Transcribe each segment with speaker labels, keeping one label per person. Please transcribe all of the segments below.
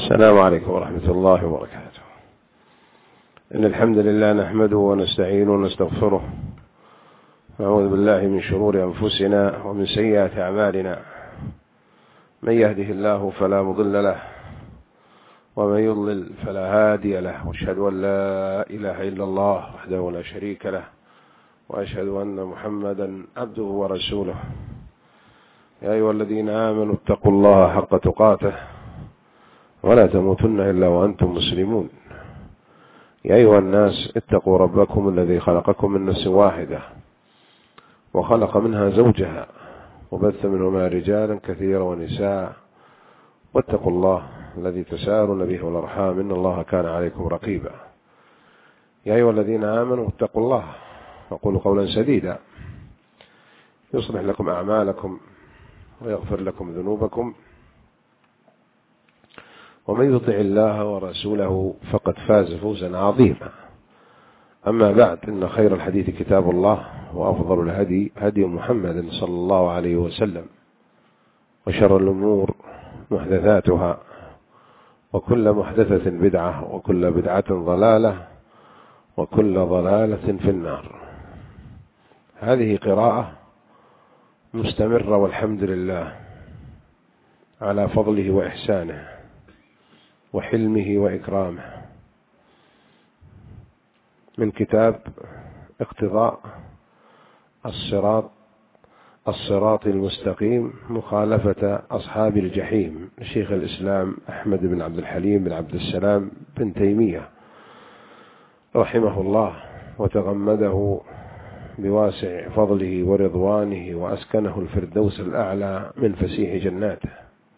Speaker 1: السلام عليكم ورحمة الله وبركاته. إن الحمد لله نحمده ونستعينه ونستغفره، نعوذ بالله من شرور أنفسنا ومن سيئات أعمالنا، من يهده الله فلا مضل له ومن يضلل فلا هادي له، وأشهد أن لا إله إلا الله وحده لا شريك له، وأشهد أن محمدا عبده ورسوله. يا أيها الذين آمنوا اتقوا الله حق تقاته ولا تموتن إلا وأنتم مسلمون. يا أيها الناس اتقوا ربكم الذي خلقكم من نفس واحدة وخلق منها زوجها وبث منهما رجالا كثيرا ونساء، واتقوا الله الذي تساءلون به والأرحام إن الله كان عليكم رقيبا. يا أيها الذين آمنوا اتقوا الله وقولوا قولا سديدا يصلح لكم أعمالكم ويغفر لكم ذنوبكم، ومن يطع الله ورسوله فقد فاز فوزا عظيما. أما بعد، إن خير الحديث كتاب الله، وأفضل الهدي هدي محمد صلى الله عليه وسلم، وشر الأمور محدثاتها، وكل محدثة بدعة، وكل بدعة ضلالة، وكل ضلالة في النار. هذه قراءة مستمرة والحمد لله على فضله وإحسانه وحلمه وإكرامه، من كتاب اقتضاء الصراط المستقيم مخالفة أصحاب الجحيم، شيخ الإسلام أحمد بن عبد الحليم بن عبد السلام بن تيمية رحمه الله، وتغمده بواسع فضله ورضوانه، وأسكنه الفردوس الأعلى من فسيح جناته.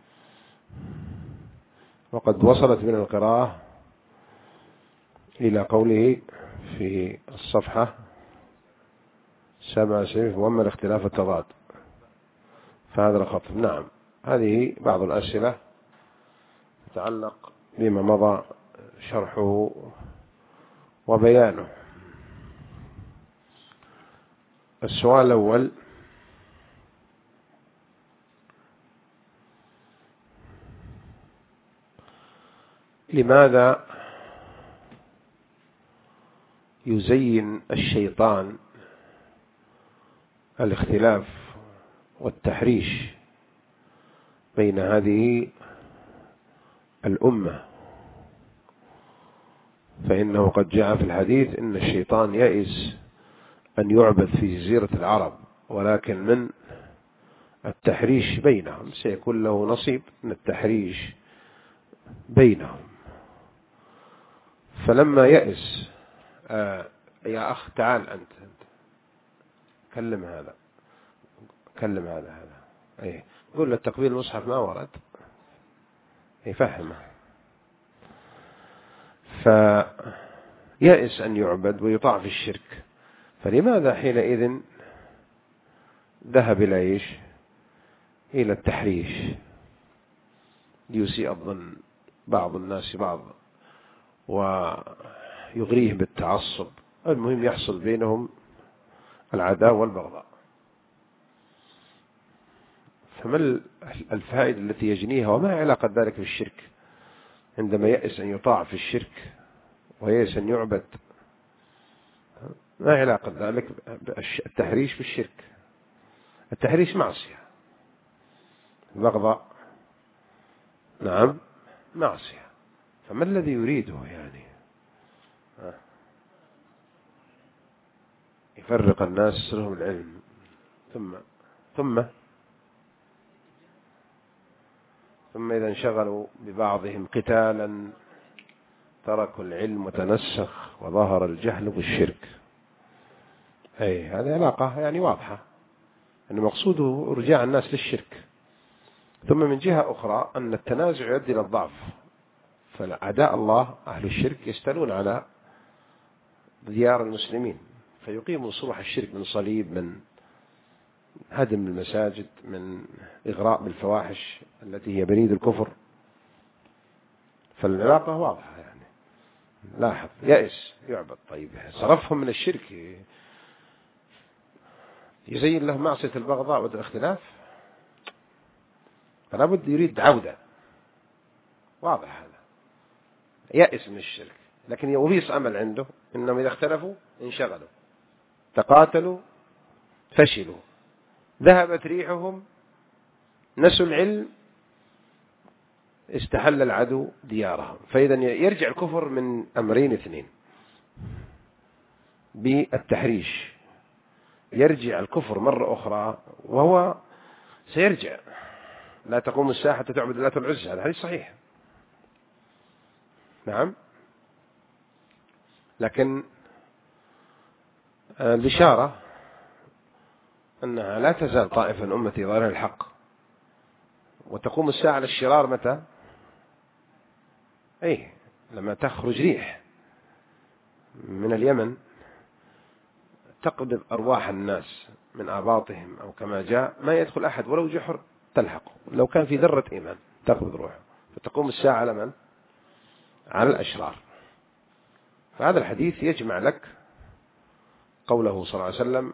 Speaker 1: وقد وصلت من القراءة إلى قوله في الصفحة 77: وأما الاختلاف التضاد فهذا الخط. نعم، هذه بعض الأسئلة تتعلق بما مضى شرحه وبيانه. السؤال الأول: لماذا يزين الشيطان الاختلاف والتحريش بين هذه الأمة؟ فإنه قد جاء في الحديث إن الشيطان يئس أن يعبد في جزيرة العرب، ولكن من التحريش بينهم سيكون له نصيب من التحريش بينهم. فلما يئس يا أخ تعال أنت كلم هذا أيه، قل له تقبيل المصحف ما ورد، يفهمه. فيئس أن يعبد ويطاع في الشرك، فلماذا حينئذ ذهب إلى التحريش ليسيء الظن بعض الناس بعض ويغريهم بالتعصب، المهم يحصل بينهم العداوة والبغضاء. فما الفائدة التي يجنيها، وما علاقة ذلك بالشرك؟ عندما يئس أن يطاع في الشرك ويئس أن يعبد، ما علاقة ذلك التحريش بالشرك؟ التحريش معصية، البغضاء نعم معصية، فما الذي يريده يعني؟ يفرق الناس يسرهم العلم، ثم إذا انشغلوا ببعضهم قتالا تركوا العلم وتنسخ وظهر الجهل بالشرك. هذه علاقة يعني واضحة، أن مقصوده رجاع الناس للشرك. ثم من جهة أخرى أن التنازع يؤدي إلى الضعف، فأعداء الله أهل الشرك يستلون على ديار المسلمين، فيقيموا صلح الشرك من صليب، من هدم المساجد، من إغراء بالفواحش التي هي بريد الكفر. فالعلاقة واضحة يعني. لاحظ، يأس يعبد، طيب صرفهم من الشرك، يزين له معصية البغضاء والاختلاف، فلا بد يريد عودة، واضح هذا. يأس من الشرك، لكن يوبيس أمل عنده إنهم إذا اختلفوا انشغلوا، تقاتلوا، فشلوا، ذهبت ريحهم، نسوا العلم، استحل العدو ديارهم. فإذا يرجع الكفر من أمرين اثنين بالتحريش. يرجع الكفر مرة أخرى، وهو سيرجع. لا تقوم الساعة حتى تعبد الله والعزى، هذا حديث صحيح. نعم. لكن البشارة أنها لا تزال طائفة من أمتي ظاهرين الحق، وتقوم الساعة على الشرار متى؟ لما تخرج ريح من اليمن تقبض أرواح الناس من آباطهم، أو كما جاء ما يدخل أحد ولو جحر تلحقه، لو كان في ذرة إيمان تقبض روحه. فتقوم الساعة على من؟ على الأشرار. فهذا الحديث يجمع لك قوله صلى الله عليه وسلم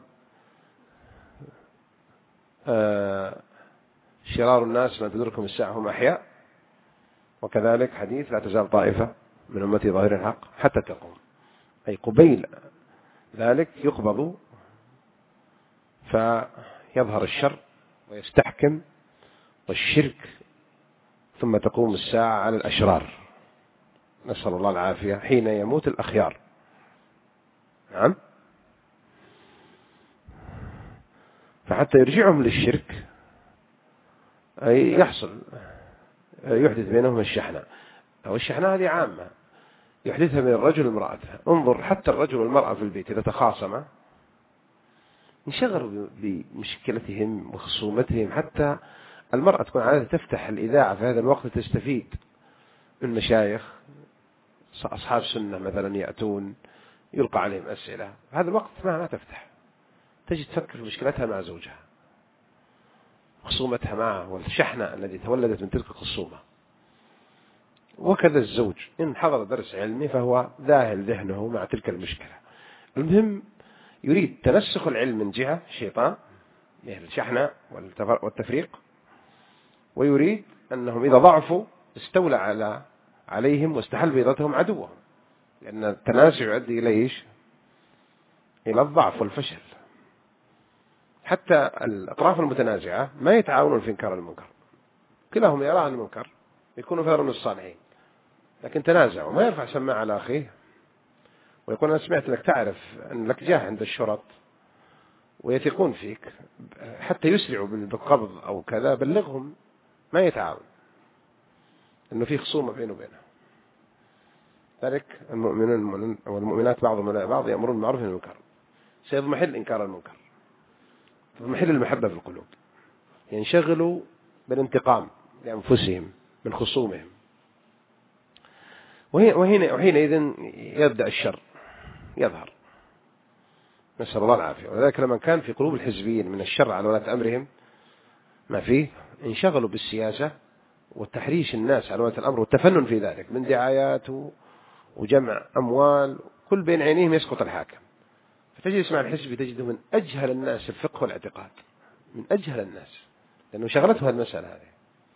Speaker 1: شرار الناس من تدركهم الساعة هم أحياء، وكذلك حديث لا تزال طائفة من أمتي ظاهرين الحق حتى تقوم، أي قبيل ذلك يقبض فيظهر الشر ويستحكم والشرك، ثم تقوم الساعة على الأشرار، نسأل الله العافية، حين يموت الأخيار. نعم. فحتى يرجعهم للشرك أي يحدث بينهم الشحنة، أو الشحنة هذه عامة يحدثها بين الرجل وامرأته. انظر حتى الرجل والمرأة في البيت إذا تخاصما انشغلوا بمشكلتهم وخصومتهم، حتى المرأة تكون عادة تفتح الإذاعة في هذا الوقت تستفيد من مشايخ أصحاب سنة مثلا يأتون يلقى عليهم أسئلة، هذا الوقت ما تفتح، تجي تفكر في مشكلتها مع زوجها، خصومتها معه، والشحنة التي تولدت من تلك الخصومة. وكذا الزوج إن حضر درس علمي فهو ذاهل ذهنه مع تلك المشكلة. المهم يريد تنسخ العلم من جهة الشيطان، الشحنة والتفريق، ويريد أنهم إذا ضعفوا استولى عليهم واستحل بيضتهم عدوهم، لأن التنازع يؤدي إلى الضعف والفشل. حتى الأطراف المتنازعة ما يتعاونون في إنكار المنكر، كلاهم يرى المنكر، يكونوا فعلا من الصالحين، لكن تنازعوا، ما يرفع سماعة على أخيه ويقول أنا سمعت أنك تعرف أن لك جاه عند الشرط ويثقون فيك، حتى يسرعوا بالقبض أو كذا، بلغهم. ما يتعاون، أنه في خصومة بينه وبينه. ذلك المؤمنون والمؤمنات بعضهم ولا بعض يأمرون بالمعروف والنهي عن المنكر، سيضمحل إنكار المنكر، تضمحل المحبة في القلوب، ينشغلوا بالانتقام لأنفسهم من خصومهم، وحينئذ يبدأ الشر يظهر، نسأل الله العافية. وذلك لما كان في قلوب الحزبيين من الشر على ولاة أمرهم ما فيه، انشغلوا بالسياسة وتحريش الناس على ولاة الأمر والتفنن في ذلك من دعايات وجمع أموال، كل بين عينيهم يسقط الحاكم. فتجلس مع الحزب تجده من أجهل الناس في الفقه والاعتقاد، من أجهل الناس، لأنه شغلته المسألة هذه.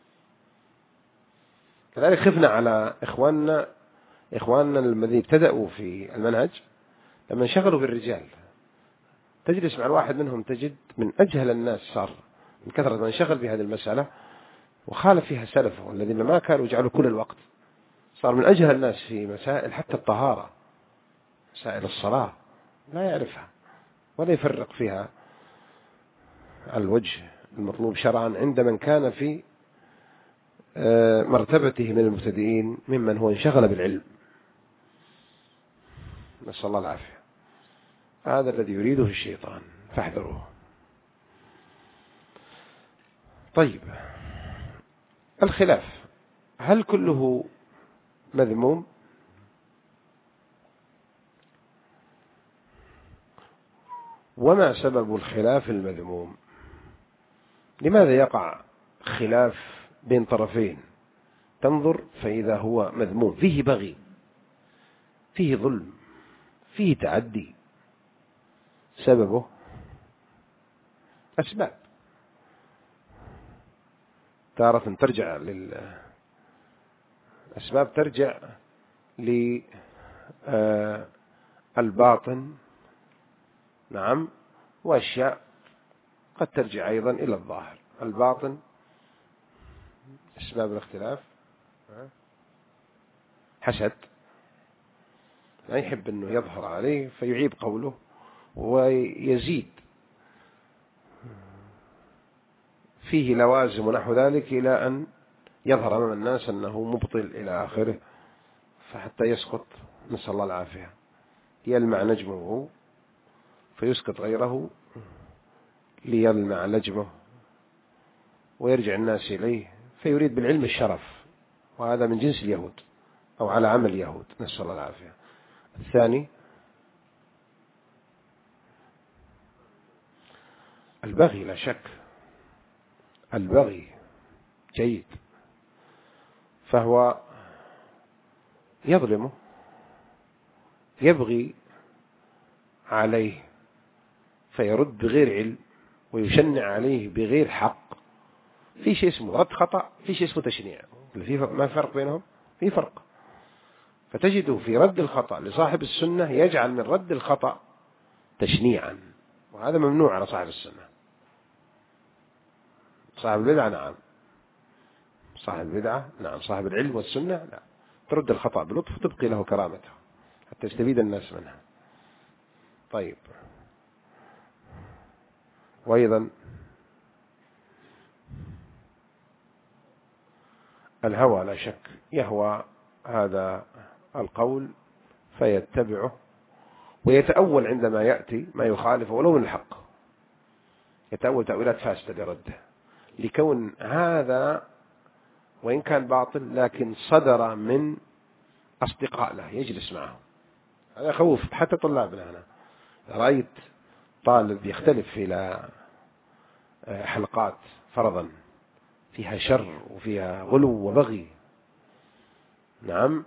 Speaker 1: كذلك خفنا على إخواننا الذين ابتدأوا في المنهج لما انشغلوا بالرجال، تجلس مع الواحد منهم تجد من أجهل الناس، صار من كثرة ما انشغل بهذه المسألة وخالف فيها سلفه الذين ما كانوا يجعلوا كل الوقت، صار من أجهل الناس في مسائل حتى الطهارة، مسائل الصلاة لا يعرفها ولا يفرق فيها الوجه المطلوب شرعا عند من كان في مرتبته من المبتدئين ممن هو انشغل بالعلم، نسأل الله العافية. هذا الذي يريده الشيطان فاحذروه. طيب، الخلاف هل كله مذموم؟ وما سبب الخلاف المذموم؟ لماذا يقع خلاف بين طرفين؟ تنظر فإذا هو مذموم، فيه بغي، فيه ظلم، فيه تعدي. سببه أسباب، تارة ترجع أسباب ترجع للباطن، نعم، وأشياء قد ترجع أيضا إلى الظاهر. الباطن أسباب الاختلاف حسد، لا يحب أنه يظهر عليه فيعيب قوله ويزيد فيه لوازم ونحو ذلك إلى أن يظهر أمام الناس أنه مبطل إلى آخره، فحتى يسقط، نسأل الله العافية، يلمع نجمه فيسقط غيره ليلمع نجمه ويرجع الناس إليه، فيريد بالعلم الشرف، وهذا من جنس اليهود أو على عمل اليهود، نسأل الله العافية. الثاني البغي، لا شك البغي جيد، فهو يظلمه، يبغي عليه فيرد بغير علم ويشنع عليه بغير حق. في شيء اسمه رد خطأ، في شيء اسمه تشنيع، ما فرق بينهم؟ في فرق. فتجده في رد الخطأ لصاحب السنة يجعل من رد الخطأ تشنيعا، وهذا ممنوع على صاحب السنة. صاحب البدعة نعم، صاحب البدعة نعم، صاحب العلم والسنة لا، ترد الخطأ بلطف وتبقي له كرامته حتى يستفيد الناس منها. طيب، وأيضا الهوى، لا شك يهوى هذا القول فيتبعه ويتأول عندما يأتي ما يخالفه ولو من الحق، يتأول تأويلات فاسدة لرده، لكون هذا وإن كان باطل لكن صدر من أصدقاء له يجلس معهم. هذا خوف حتى طلابنا. أنا رأيت طالب يختلف إلى حلقات فرضا فيها شر وفيها غلو وبغي، نعم،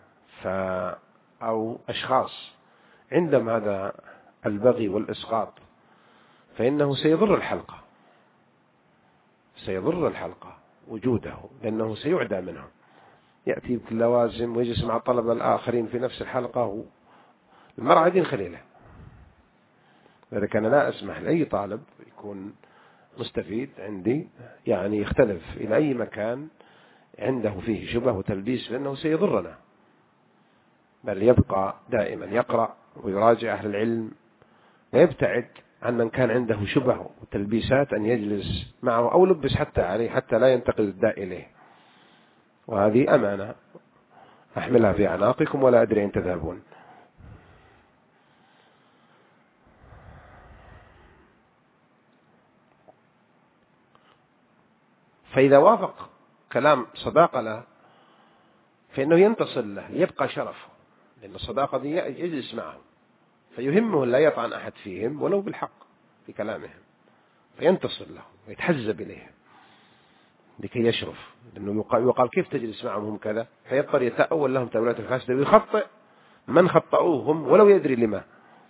Speaker 1: أو أشخاص عندهم هذا البغي والإسقاط، فإنه سيضر الحلقة، سيضر الحلقة وجوده، لأنه سيعدى منهم، يأتي باللوازم ويجلس مع الطلبة الآخرين في نفس الحلقة، المرء عدين خليله. لذلك أنا لا أسمح لأي طالب يكون مستفيد عندي يعني يختلف إلى أي مكان عنده فيه شبه وتلبيس، لأنه سيضرنا، بل يبقى دائما يقرأ ويراجع أهل العلم ويبتعد عن من كان عنده شبه وتلبيسات أن يجلس معه أو لبس حتى عليه حتى لا ينتقل الداء إليه. وهذه أمانة أحملها في أعناقكم ولا أدري أن تذهبون. فإذا وافق كلام صداقة له فإنه ينتصر له يبقى شرفه، لأن الصداقة دي يجلس معهم فيهمه لا يطعن أحد فيهم ولو بالحق في كلامهم، فينتصر له ويتحزب إليهم لكي يشرف، لأنه يقال كيف تجلس معهم هم كذا، فيضطر يتأول لهم تأويلات الفاسدة ويخطئ من خطأوهم ولو يدري لما،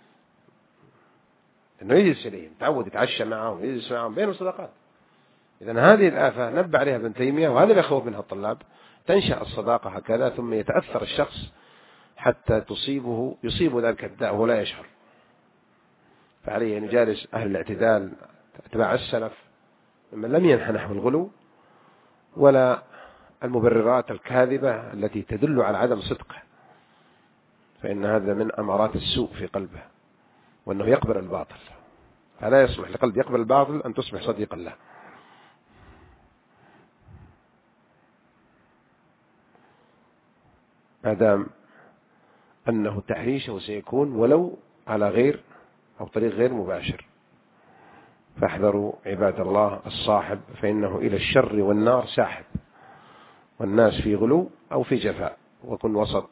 Speaker 1: لأنه يجلس إليهم تعود يتعشى معهم ويجلس معهم بين الصداقات. إذن هذه الآفة نبه عليها ابن تيمية، وهذا اللي يخوف منها الطلاب، تنشأ الصداقة هكذا ثم يتأثر الشخص حتى يصيب ذلك الداء وهو لا يشعر. فعليه أن يجالس أهل الاعتدال أتباع السلف ممن لم ينحى نحو الغلو ولا المبررات الكاذبة التي تدل على عدم صدقه، فإن هذا من أمارات السوء في قلبه، وأنه يقبل الباطل، فلا يصلح لقلب يقبل الباطل أن تصبح صديقا له. ما دام أنه تحريشه سيكون ولو على غير أو طريق غير مباشر. فاحذروا عباد الله الصاحب، فإنه إلى الشر والنار ساحب، والناس في غلو أو في جفاء، وكن وسط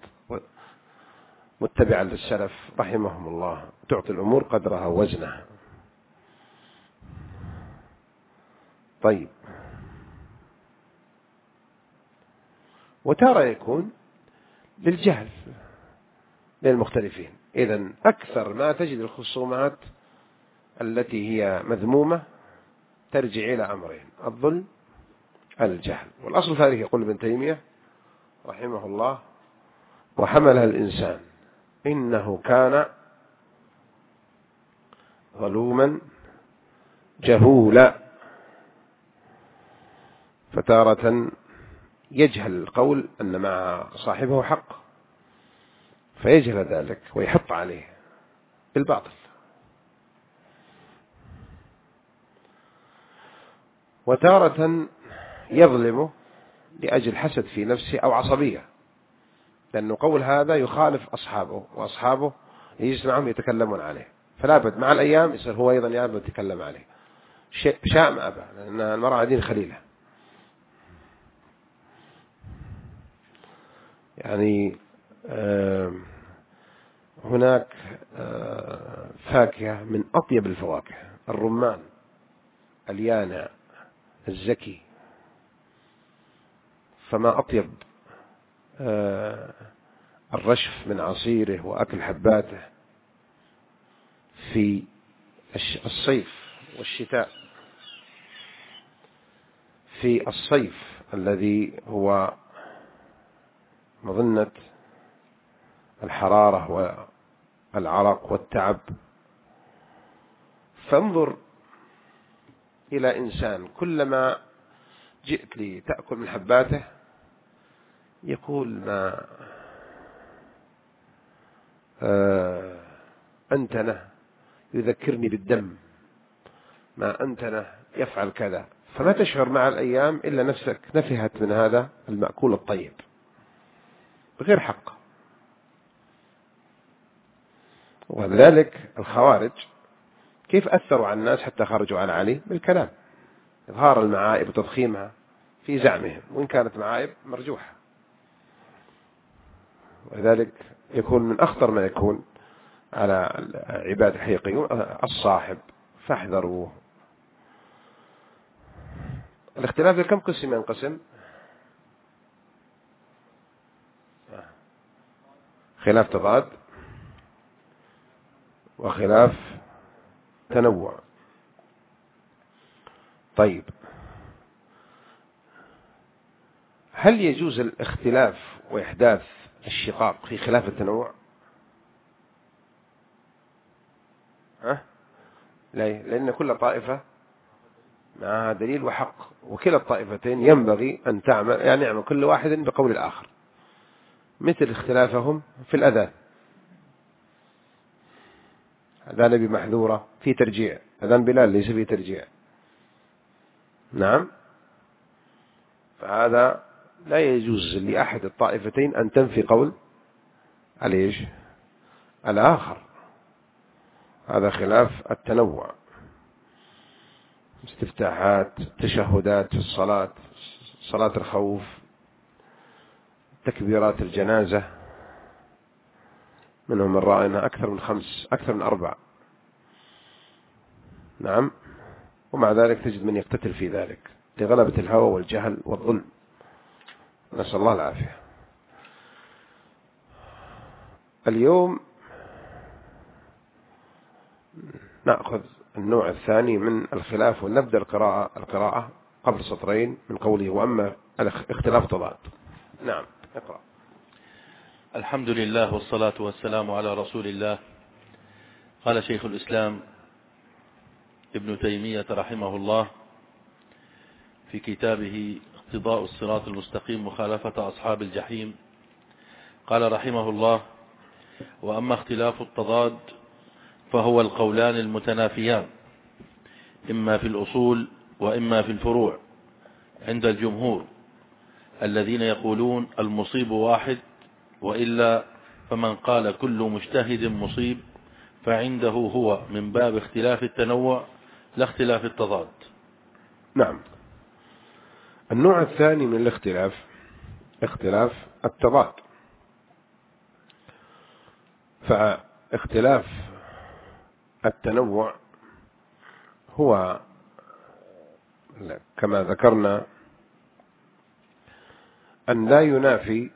Speaker 1: متبعا للسلف رحمهم الله، تعطي الأمور قدرها ووزنها. طيب، وترى يكون للجهل للمختلفين. إذن أكثر ما تجد الخصومات التي هي مذمومة ترجع إلى أمرين: الظلم، الجهل. والأصل ذلك يقول ابن تيمية رحمه الله: وحملها الإنسان إنه كان ظلوما جهولا. فتارة يجهل القول أن مع صاحبه حق فيجهل ذلك ويحط عليه بالباطل، وتارة يظلمه لأجل حسد في نفسه أو عصبية، لأنه قول هذا يخالف أصحابه، وأصحابه يجلس معهم يتكلمون عليه، فلا بد مع الأيام يصير هو أيضا يتكلم عليه شاء ما أبى، لأن المرأة دين خليلة. يعني هناك فاكهة من أطيب الفواكه، الرمان اليانع الزكي، فما أطيب الرشف من عصيره وأكل حباته في الصيف والشتاء. في الصيف الذي هو مظنة الحرارة والعرق والتعب، فانظر إلى إنسان كلما جئت لي تأكل من حباته يقول ما أنتنه يذكرني بالدم، ما أنتنه يفعل كذا، فما تشعر مع الأيام إلا نفسك نفهت من هذا المأكول الطيب بغير حق. ولذلك الخوارج كيف أثروا على الناس حتى خرجوا على علي؟ بالكلام، إظهار المعائب وتضخيمها في زعمهم، وإن كانت معائب مرجوحة. ولذلك يكون من أخطر ما يكون على عباد الحقيقيون الصاحب، فاحذروه. الاختلاف كم قسم ينقسم؟ خلاف تضاد وخلاف تنوع. طيب، هل يجوز الاختلاف وإحداث الشقاق في خلاف التنوع؟ لأن كل طائفة معها دليل وحق، وكلا الطائفتين ينبغي أن تعمل، يعني يعمل كل واحد بقول الآخر، مثل اختلافهم في الأذان. أذان بمحذورة في ترجيع، أذان بلال ليس في ترجيع. نعم، فهذا لا يجوز لأحد الطائفتين أن تنفي قول عليه الآخر، هذا خلاف التنوع. استفتاحات، تشهدات في الصلاة، صلاة الخوف، تكبيرات الجنازة، منهم من رأى أنها أكثر من 5 أكثر من 4. نعم، ومع ذلك تجد من يقتتل في ذلك لغلبة الهوى والجهل والظلم، نسأل الله العافية. اليوم نأخذ النوع الثاني من الخلاف، ونبدأ القراءة قبل سطرين من قوله وأما الاختلاف تضاد. نعم، اقرأ.
Speaker 2: الحمد لله والصلاة والسلام على رسول الله. قال شيخ الإسلام ابن تيمية رحمه الله في كتابه اقتضاء الصراط المستقيم مخالفة أصحاب الجحيم، قال رحمه الله: وأما اختلاف التضاد فهو القولان المتنافيان، إما في الأصول وإما في الفروع، عند الجمهور الذين يقولون المصيب واحد، وإلا فمن قال كل مجتهد مصيب فعنده هو من باب اختلاف التنوع لا اختلاف التضاد.
Speaker 1: نعم، النوع الثاني من الاختلاف اختلاف التضاد. فاختلاف التنوع هو كما ذكرنا أن لا ينافي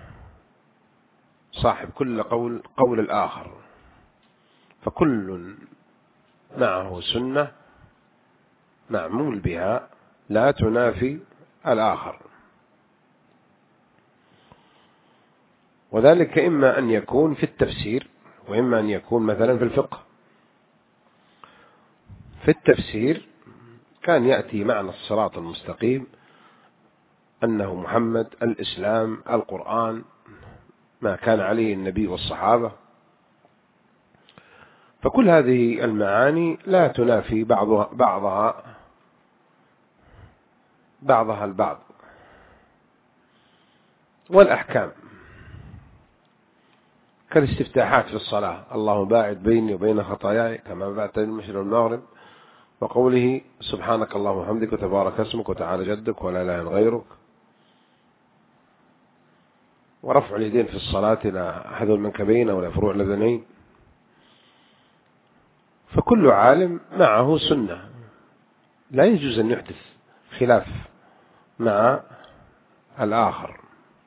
Speaker 1: صاحب كل قول الآخر، فكل معه سنة معمول بها لا تنافي الآخر. وذلك إما أن يكون في التفسير وإما أن يكون مثلا في الفقه. في التفسير كان يأتي معنى الصراط المستقيم أنه محمد، الإسلام، القرآن، ما كان عليه النبي والصحابة. فكل هذه المعاني لا تنافي بعضها البعض. والأحكام كالاستفتاحات في الصلاة: الله باعد بيني وبين خطاياي كما باعدت بين المشرق والمغرب، وقوله سبحانك اللهم وبحمدك وتبارك اسمك وتعالى جدك ولا إله إلا غيرك، ورفع اليدين في الصلاة إلى أحد المنكبين أو إلى فروع الأذنين. فكل عالم معه سنة، لا يجوز أن يحدث خلاف مع الآخر.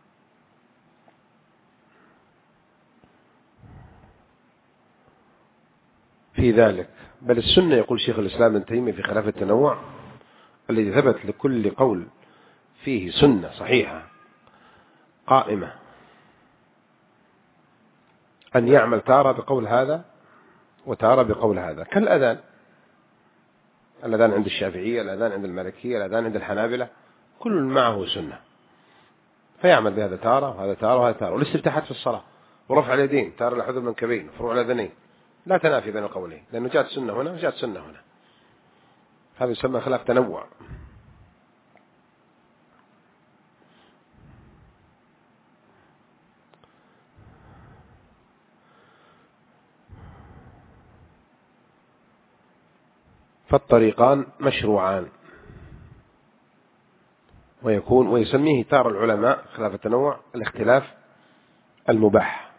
Speaker 1: في ذلك بل السنة، يقول شيخ الإسلام ابن تيمية في خلاف التنوع، الذي ثبت لكل قول فيه سنة صحيحة قائمة أن يعمل تارة بقول هذا وتارة بقول هذا، كالأذان. الأذان عند الشافعية، الأذان عند المالكية، الأذان عند الحنابلة، كل معه سنة، فيعمل بهذا تارة وهذا تارة وهذا تارة. والاستفتاحات في الصلاة ورفع اليدين تارة لحد المنكبين وفروع الأذنين لا تنافي بين القولين، لأنه جاءت سنة هنا وجاءت سنة هنا. هذا يسمى خلاف تنوع. فالطريقان مشروعان، ويسميه تار العلماء خلاف التنوع الاختلاف المباح،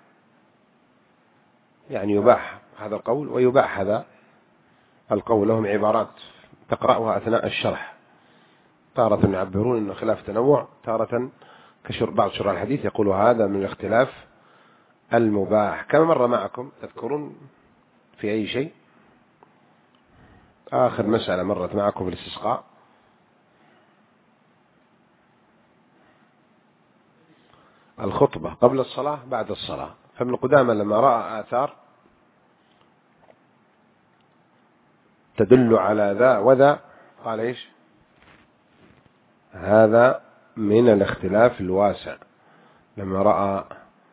Speaker 1: يعني يباح هذا القول ويباح هذا القول. لهم عبارات تقرأها أثناء الشرح، تارة يعبرون أنه خلاف تنوع، تارة بعض شراح الحديث يقول هذا من الاختلاف المباح. كما مر معكم، تذكرون في أي شيء آخر مسألة مرت معكم في الاستسقاء؟ الخطبة قبل الصلاة بعد الصلاة. فابن قدامة لما رأى آثار تدل على ذا وذا قال إيش؟ هذا من الاختلاف الواسع. لما رأى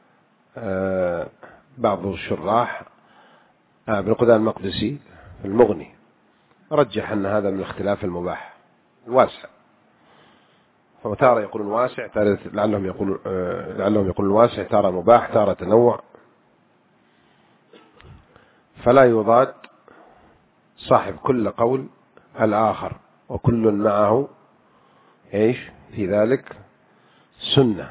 Speaker 1: بعض الشراح ابن قدامة المقدسي في المغني رجح أن هذا من الاختلاف المباح الواسع. فتارة يقولون واسع، تارة لعلهم يقولون واسع، تارة مباح، تارة تنوع. فلا يضاد صاحب كل قول الآخر، وكل معه إيش في ذلك سنة.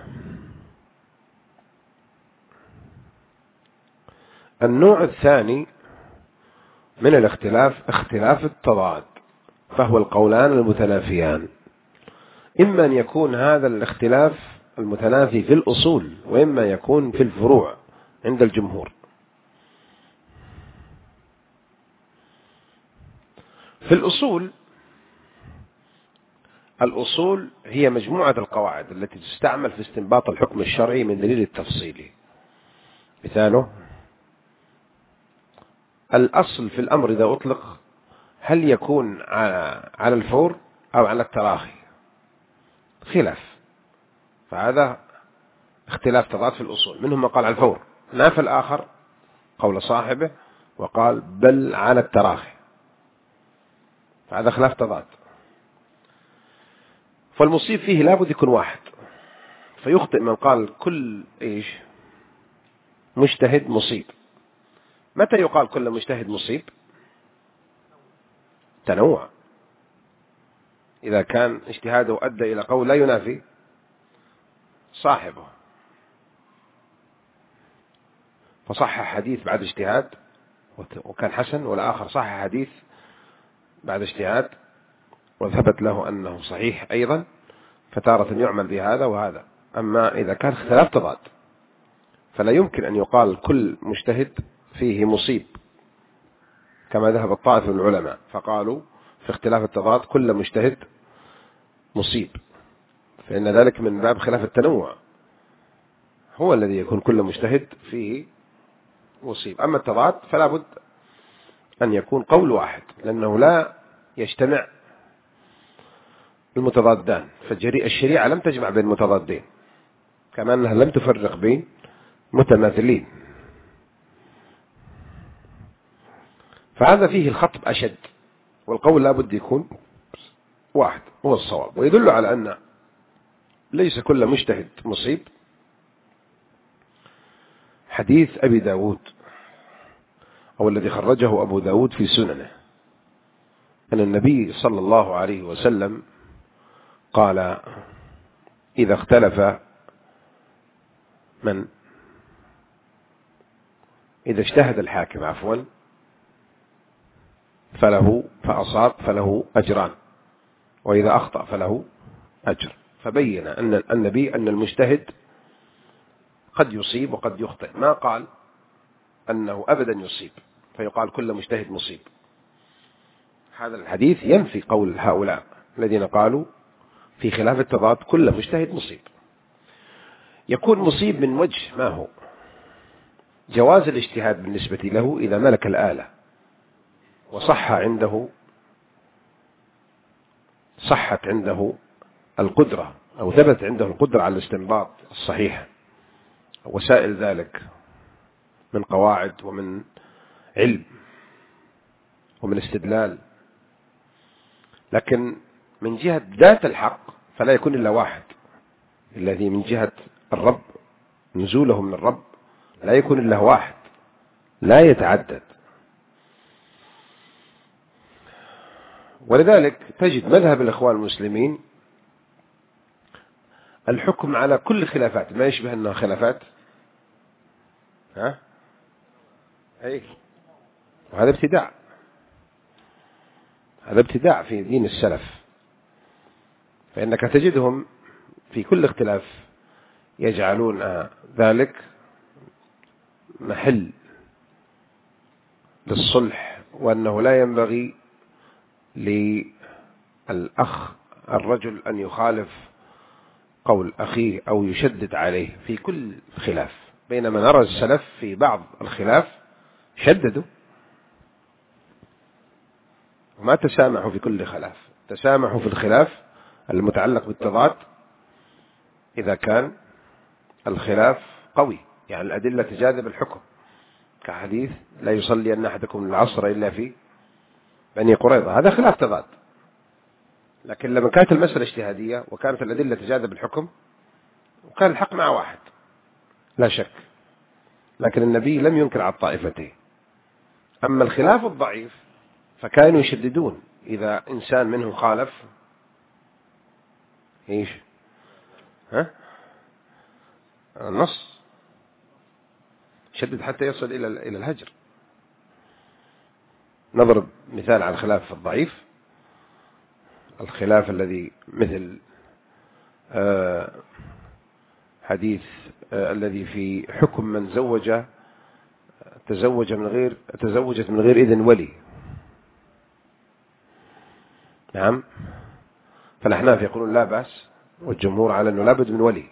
Speaker 1: النوع الثاني من الاختلاف اختلاف التضاد، فهو القولان المتنافيان. إما أن يكون هذا الاختلاف المتنافي في الأصول، وإما يكون في الفروع عند الجمهور. في الأصول هي مجموعة القواعد التي تستعمل في استنباط الحكم الشرعي من دليل التفصيلي. مثاله الأصل في الأمر إذا أطلق هل يكون على الفور أو على التراخي، خلاف، فهذا اختلاف تضاد في الأصول. منهم من قال على الفور، نافى الآخر قول صاحبه وقال بل على التراخي، فهذا خلاف تضاد. فالمصيب فيه لابد يكون واحد، فيخطئ من قال كل إيش مجتهد مصيب. متى يقال كل مجتهد مصيب؟ تنوع، إذا كان اجتهاده أدى إلى قول لا ينافي صاحبه، فصح حديث بعد اجتهاد وكان حسن، والآخر صح حديث بعد اجتهاد وثبت له أنه صحيح أيضا، فتارة يعمل بهذا وهذا. أما إذا كان اختلاف تضاد فلا يمكن أن يقال كل مجتهد فيه مصيب، كما ذهب الطائفة من العلماء فقالوا في اختلاف التضاد كل مجتهد مصيب، فإن ذلك من باب خلاف التنوع. هو الذي يكون كل مجتهد فيه مصيب. أما التضاد فلا بد أن يكون قول واحد، لأنه لا يجتمع المتضادان. فالشريعة لم تجمع بين متضادين، كما أنها لم تفرق بين متماثلين. فهذا فيه الخطب أشد، والقول لا بد يكون واحد هو الصواب. ويدل على أن ليس كل مجتهد مصيب حديث أبي داود، أو الذي خرجه أبو داود في سننه، أن النبي صلى الله عليه وسلم قال: إذا اختلف إذا اجتهد الحاكم فأصاب فله أجران، وإذا أخطأ فله أجر. فبين أن النبي أن المجتهد قد يصيب وقد يخطئ، ما قال أنه أبدا يصيب فيقال كل مجتهد مصيب. هذا الحديث ينفي قول هؤلاء الذين قالوا في خلاف التضاد كل مجتهد مصيب. يكون مصيب من وجه، ما هو؟ جواز الاجتهاد بالنسبة له إذا ملك الآلة وصحت عنده القدرة، أو ثبت عنده القدرة على الاستنباط الصحيح، وسائل ذلك من قواعد ومن علم ومن استدلال. لكن من جهة ذات الحق فلا يكون إلا واحد، الذي من جهة الرب نزوله من الرب لا يكون إلا واحد، لا يتعدد. ولذلك تجد مذهب الإخوان المسلمين الحكم على كل خلافات ما يشبه أنها خلافات، وهذا ابتداع في دين السلف. فإنك تجدهم في كل اختلاف يجعلون ذلك محل للصلح، وأنه لا ينبغي الرجل أن يخالف قول أخيه أو يشدد عليه في كل خلاف، بينما نرى السلف في بعض الخلاف شددوا وما تسامحوا في كل خلاف، تسامحوا في الخلاف المتعلق بالتضاد إذا كان الخلاف قوي، يعني الأدلة تجاذب الحكم، كحديث لا يصلي أن أحدكم العصر إلا في بني قريظة، هذا خلاف تضاد. لكن لما كانت المسألة اجتهادية وكانت الأدلة تجاذب الحكم وكان الحق مع واحد لا شك، لكن النبي لم ينكر على الطائفتين. أما الخلاف الضعيف فكانوا يشددون، إذا إنسان منهم خالف النص شدد حتى يصل إلى الهجر. نضرب مثال على الخلاف الضعيف، الخلاف الذي مثل حديث الذي في حكم من تزوجت من غير إذن ولي. نعم، فالأحناف يقولون لا بأس، والجمهور على أنه لا بد من ولي.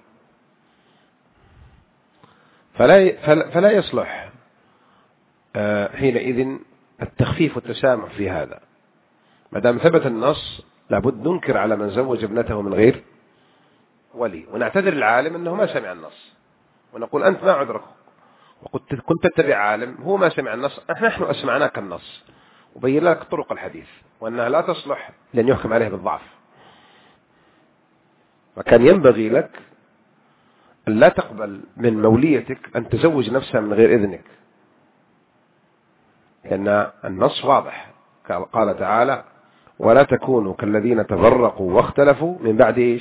Speaker 1: فلا يصلح حينئذ التخفيف والتسامح في هذا، ما دام ثبت النص لابد ننكر على من زوج ابنته من غير ولي، ونعتذر العالم أنه ما سمع النص، ونقول أنت ما عذرك، كنت تتبع عالم هو ما سمع النص، نحن أسمعناك النص وبين لك طرق الحديث وأنها لا تصلح لأن يحكم عليه بالضعف. وكان ينبغي لك أن لا تقبل من موليتك أن تزوج نفسها من غير إذنك، لأن النص واضح، قال تعالى: ولا تكونوا كالذين تفرقوا واختلفوا من بعد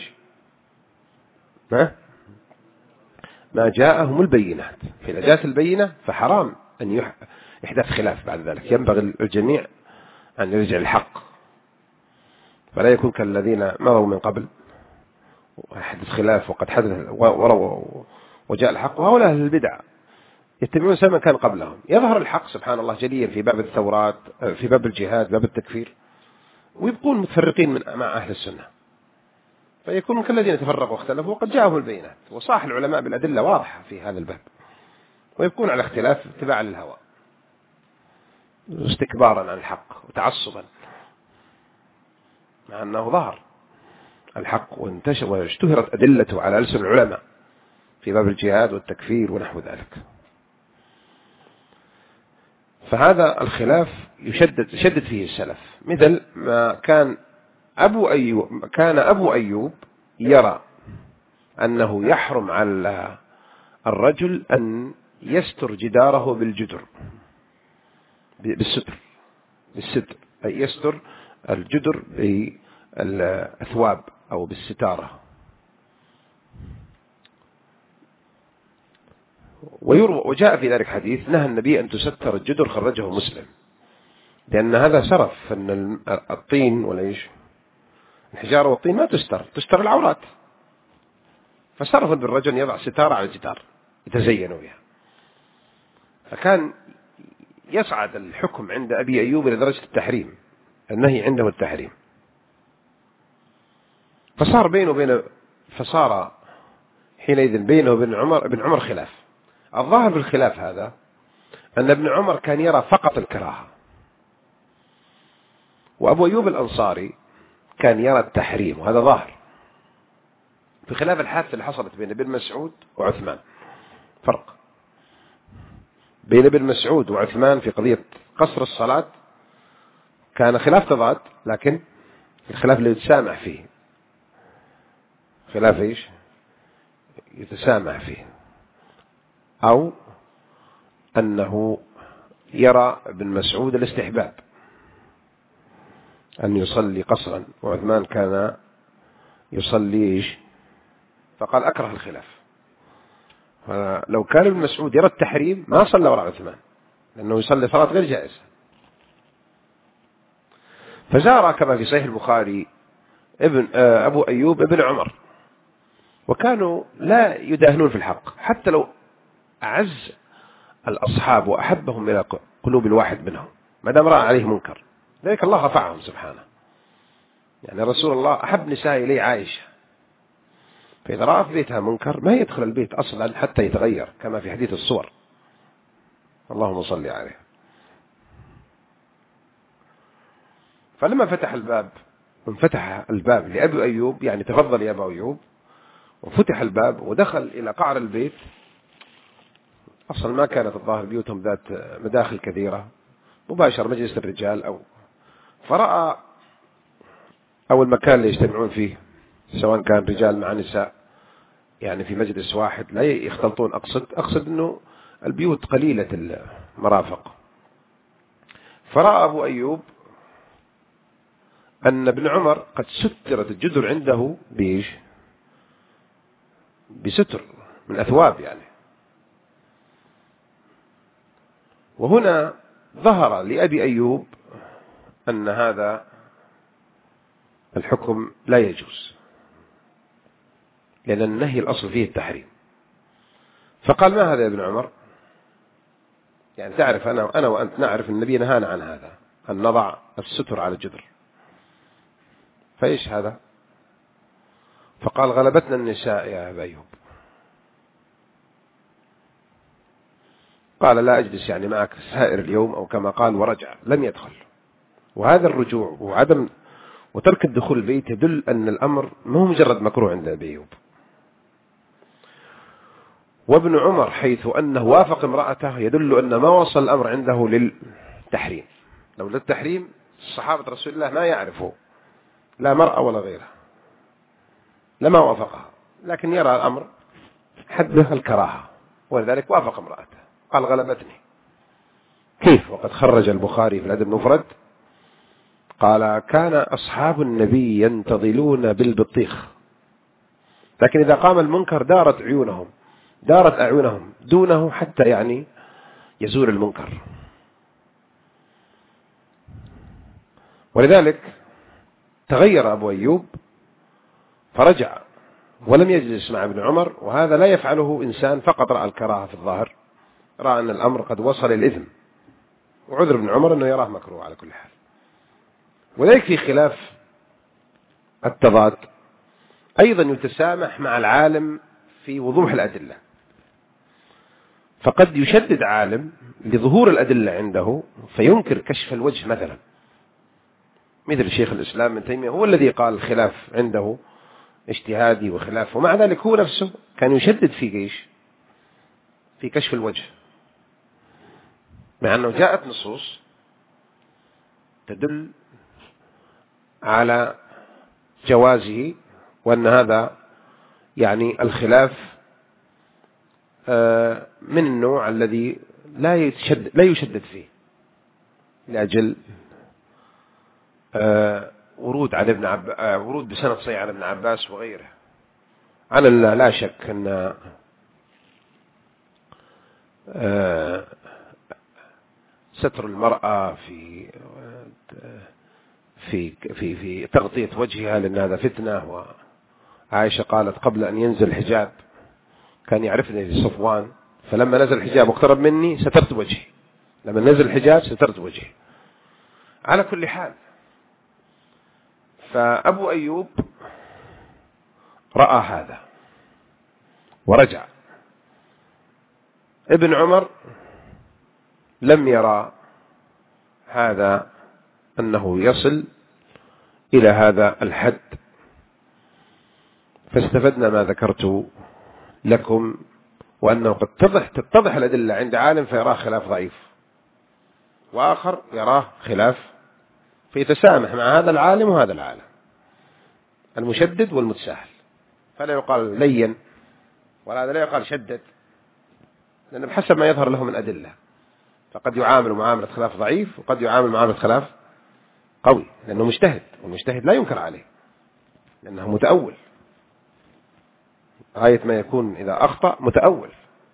Speaker 1: ما جاءهم البينات. فإذا جاءت البينة فحرام أن يحدث خلاف بعد ذلك، ينبغي الجميع أن يرجع الحق، فلا يكون كالذين مروا من قبل وحدث خلاف وقد حدث وجاء الحق، وهؤلاء أهل البدع يتبعون سما كان قبلهم. يظهر الحق سبحان الله جليا في باب الثورات، في باب الجهاد، باب التكفير، ويبقون متفرقين مع أهل السنة. فيكونوا كالذين تفرقوا واختلفوا وقد جاءهم البينات، وصاح العلماء بالأدلة واضحة في هذا الباب، ويكون على اختلاف اتباعا للهوى واستكبارا عن الحق وتعصبا، مع أنه ظهر الحق وانتشر واشتهرت أدلته على ألسن العلماء في باب الجهاد والتكفير ونحو ذلك. فهذا الخلاف يشدد فيه السلف، مثل ما كان أبو أيوب يرى أنه يحرم على الرجل أن يستر جداره بالستر، أي يستر الجدر بالأثواب أو بالستارة. وجاء في ذلك حديث نهى النبي أن تستر الجدر، خرجه مسلم، لأن هذا سرف، أن الطين وليش الحجارة والطين ما تستر العورات، فسرف بالرجل يضع ستارة على الجدار يتزينوا بها. فكان يصعد الحكم عند أبي أيوب إلى درجة التحريم، النهي عنده التحريم، فصار حينئذ بينه وبين ابن عمر خلاف. الظاهر في الخلاف هذا أن ابن عمر كان يرى فقط الكراهة، وأبو أيوب الأنصاري كان يرى التحريم، وهذا ظاهر في خلاف الحادثة اللي حصلت بين ابن مسعود وعثمان. فرق بين ابن مسعود وعثمان في قضية قصر الصلاة كان خلاف تضاد، لكن الخلاف اللي يتسامح فيه، خلاف ايش يتسامح فيه، أو أنه يرى ابن مسعود الاستحباب أن يصلي قصرا، وعثمان كان يصلي ايش، فقال أكره الخلاف. لو كان ابن مسعود يرى التحريم ما صلى وراء عثمان، لأنه يصلي صلاة غير جائزة. فزار كما في صحيح البخاري أبو أيوب ابن عمر، وكانوا لا يداهنون في الحق، حتى لو أعز الأصحاب وأحبهم إلى قلوب الواحد منهم ما دام رأى عليه منكر، ذلك الله رفعهم سبحانه. يعني رسول الله أحب نساء إليه عائشة، فإذا رأى في بيتها منكر ما يدخل البيت أصلا حتى يتغير، كما في حديث الصور، اللهم صل عليه. فلما فتح الباب لأبي أيوب، يعني تفضل يا أبا أيوب، وفتح الباب ودخل إلى قعر البيت، أصلا ما كانت الظاهر بيوتهم ذات مداخل كثيرة، مباشر مجلس الرجال فرأى أول مكان اللي يجتمعون فيه، سواء كان رجال مع نساء، يعني في مجلس واحد لا يختلطون، أقصد أنه البيوت قليلة المرافق. فرأى أبو أيوب أن ابن عمر قد سترت الجدر عنده بستر من أثواب يعني. وهنا ظهر لأبي أيوب أن هذا الحكم لا يجوز، لأن النهي الأصل فيه التحريم. فقال ما هذا يا ابن عمر؟ يعني تعرف أنا وأنت نعرف النبي نهانا عن هذا، أن نضع الستر على الجدر، فإيش هذا؟ فقال غلبتنا النساء يا أبا أيوب. قال لا أجلس يعني معك سائر اليوم، أو كما قال ورجع، لم يدخل. وهذا الرجوع وترك الدخول البيت يدل أن الأمر ما هو مجرد مكروه عند أبي أيوب. وابن عمر حيث أنه وافق امرأته يدل أن ما وصل الأمر عنده للتحريم. لو للتحريم صحابة رسول الله ما يعرفوا لا مرأة ولا غيرها، لما وافقها، لكن يرى الأمر حده الكراهة، ولذلك وافق امرأته. قال غلبتني. كيف؟ وقد خرج البخاري في الأدب المفرد قال كان أصحاب النبي ينتظلون بالبطيخ، لكن إذا قام المنكر دارت أعينهم دونه حتى يعني يزول المنكر. ولذلك تغير أبو أيوب فرجع ولم يجلس مع ابن عمر، وهذا لا يفعله إنسان فقط رأى الكراهة في الظاهر، رأى أن الأمر قد وصل الإثم، وعذر ابن عمر أنه يراه مكروه على كل حال. وذلك في خلاف التضاد أيضا يتسامح مع العالم في وضوح الأدلة، فقد يشدد عالم لظهور الأدلة عنده فينكر كشف الوجه مثلا، مثل شيخ الإسلام ابن تيمية هو الذي قال الخلاف عنده اجتهادي وخلاف، ومع ذلك هو نفسه كان يشدد في كشف الوجه، مع أنه جاءت نصوص تدل على جوازه، وأن هذا يعني الخلاف من النوع الذي لا يشدد فيه لأجل ورود بسند صحيح عن ابن عباس وغيره. على لا شك أن ستر المرأة في تغطية وجهها لأن هذا فتنة، وعائشة قالت قبل أن ينزل الحجاب كان يعرفني في صفوان، فلما نزل الحجاب واقترب مني سترت وجهي، لما نزل الحجاب سترت وجهي. على كل حال، فأبو أيوب رأى هذا ورجع. ابن عمر لم يرى هذا أنه يصل إلى هذا الحد، فاستفدنا ما ذكرت لكم، وأنه قد تتضح الأدلة عند عالم فيراه خلاف ضعيف، وآخر يراه خلاف فيتسامح مع هذا العالم وهذا العالم، المشدد والمتساهل، فلا يقال لين ولا لا يقال شدد، لأن بحسب ما يظهر له من أدلة، فقد يعامل معاملة خلاف ضعيف وقد يعامل معاملة خلاف قوي، لأنه مجتهد، والمجتهد لا ينكر عليه لأنه متأول، غاية ما يكون إذا أخطأ متأول.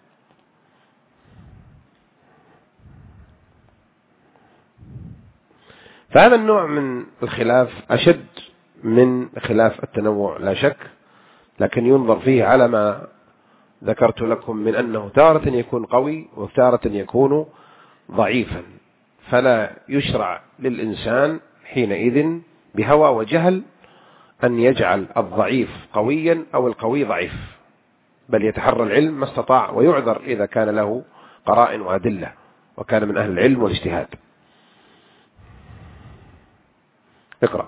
Speaker 1: فهذا النوع من الخلاف أشد من خلاف التنوع لا شك، لكن ينظر فيه على ما ذكرت لكم من أنه تارة يكون قوي وتارة يكون ضعيفا، فلا يشرع للإنسان حينئذ بهوى وجهل أن يجعل الضعيف قويا أو القوي ضعيف، بل يتحرى العلم ما استطاع، ويعذر إذا كان له قرائن وأدلة وكان من أهل العلم والاجتهاد. اقرأ.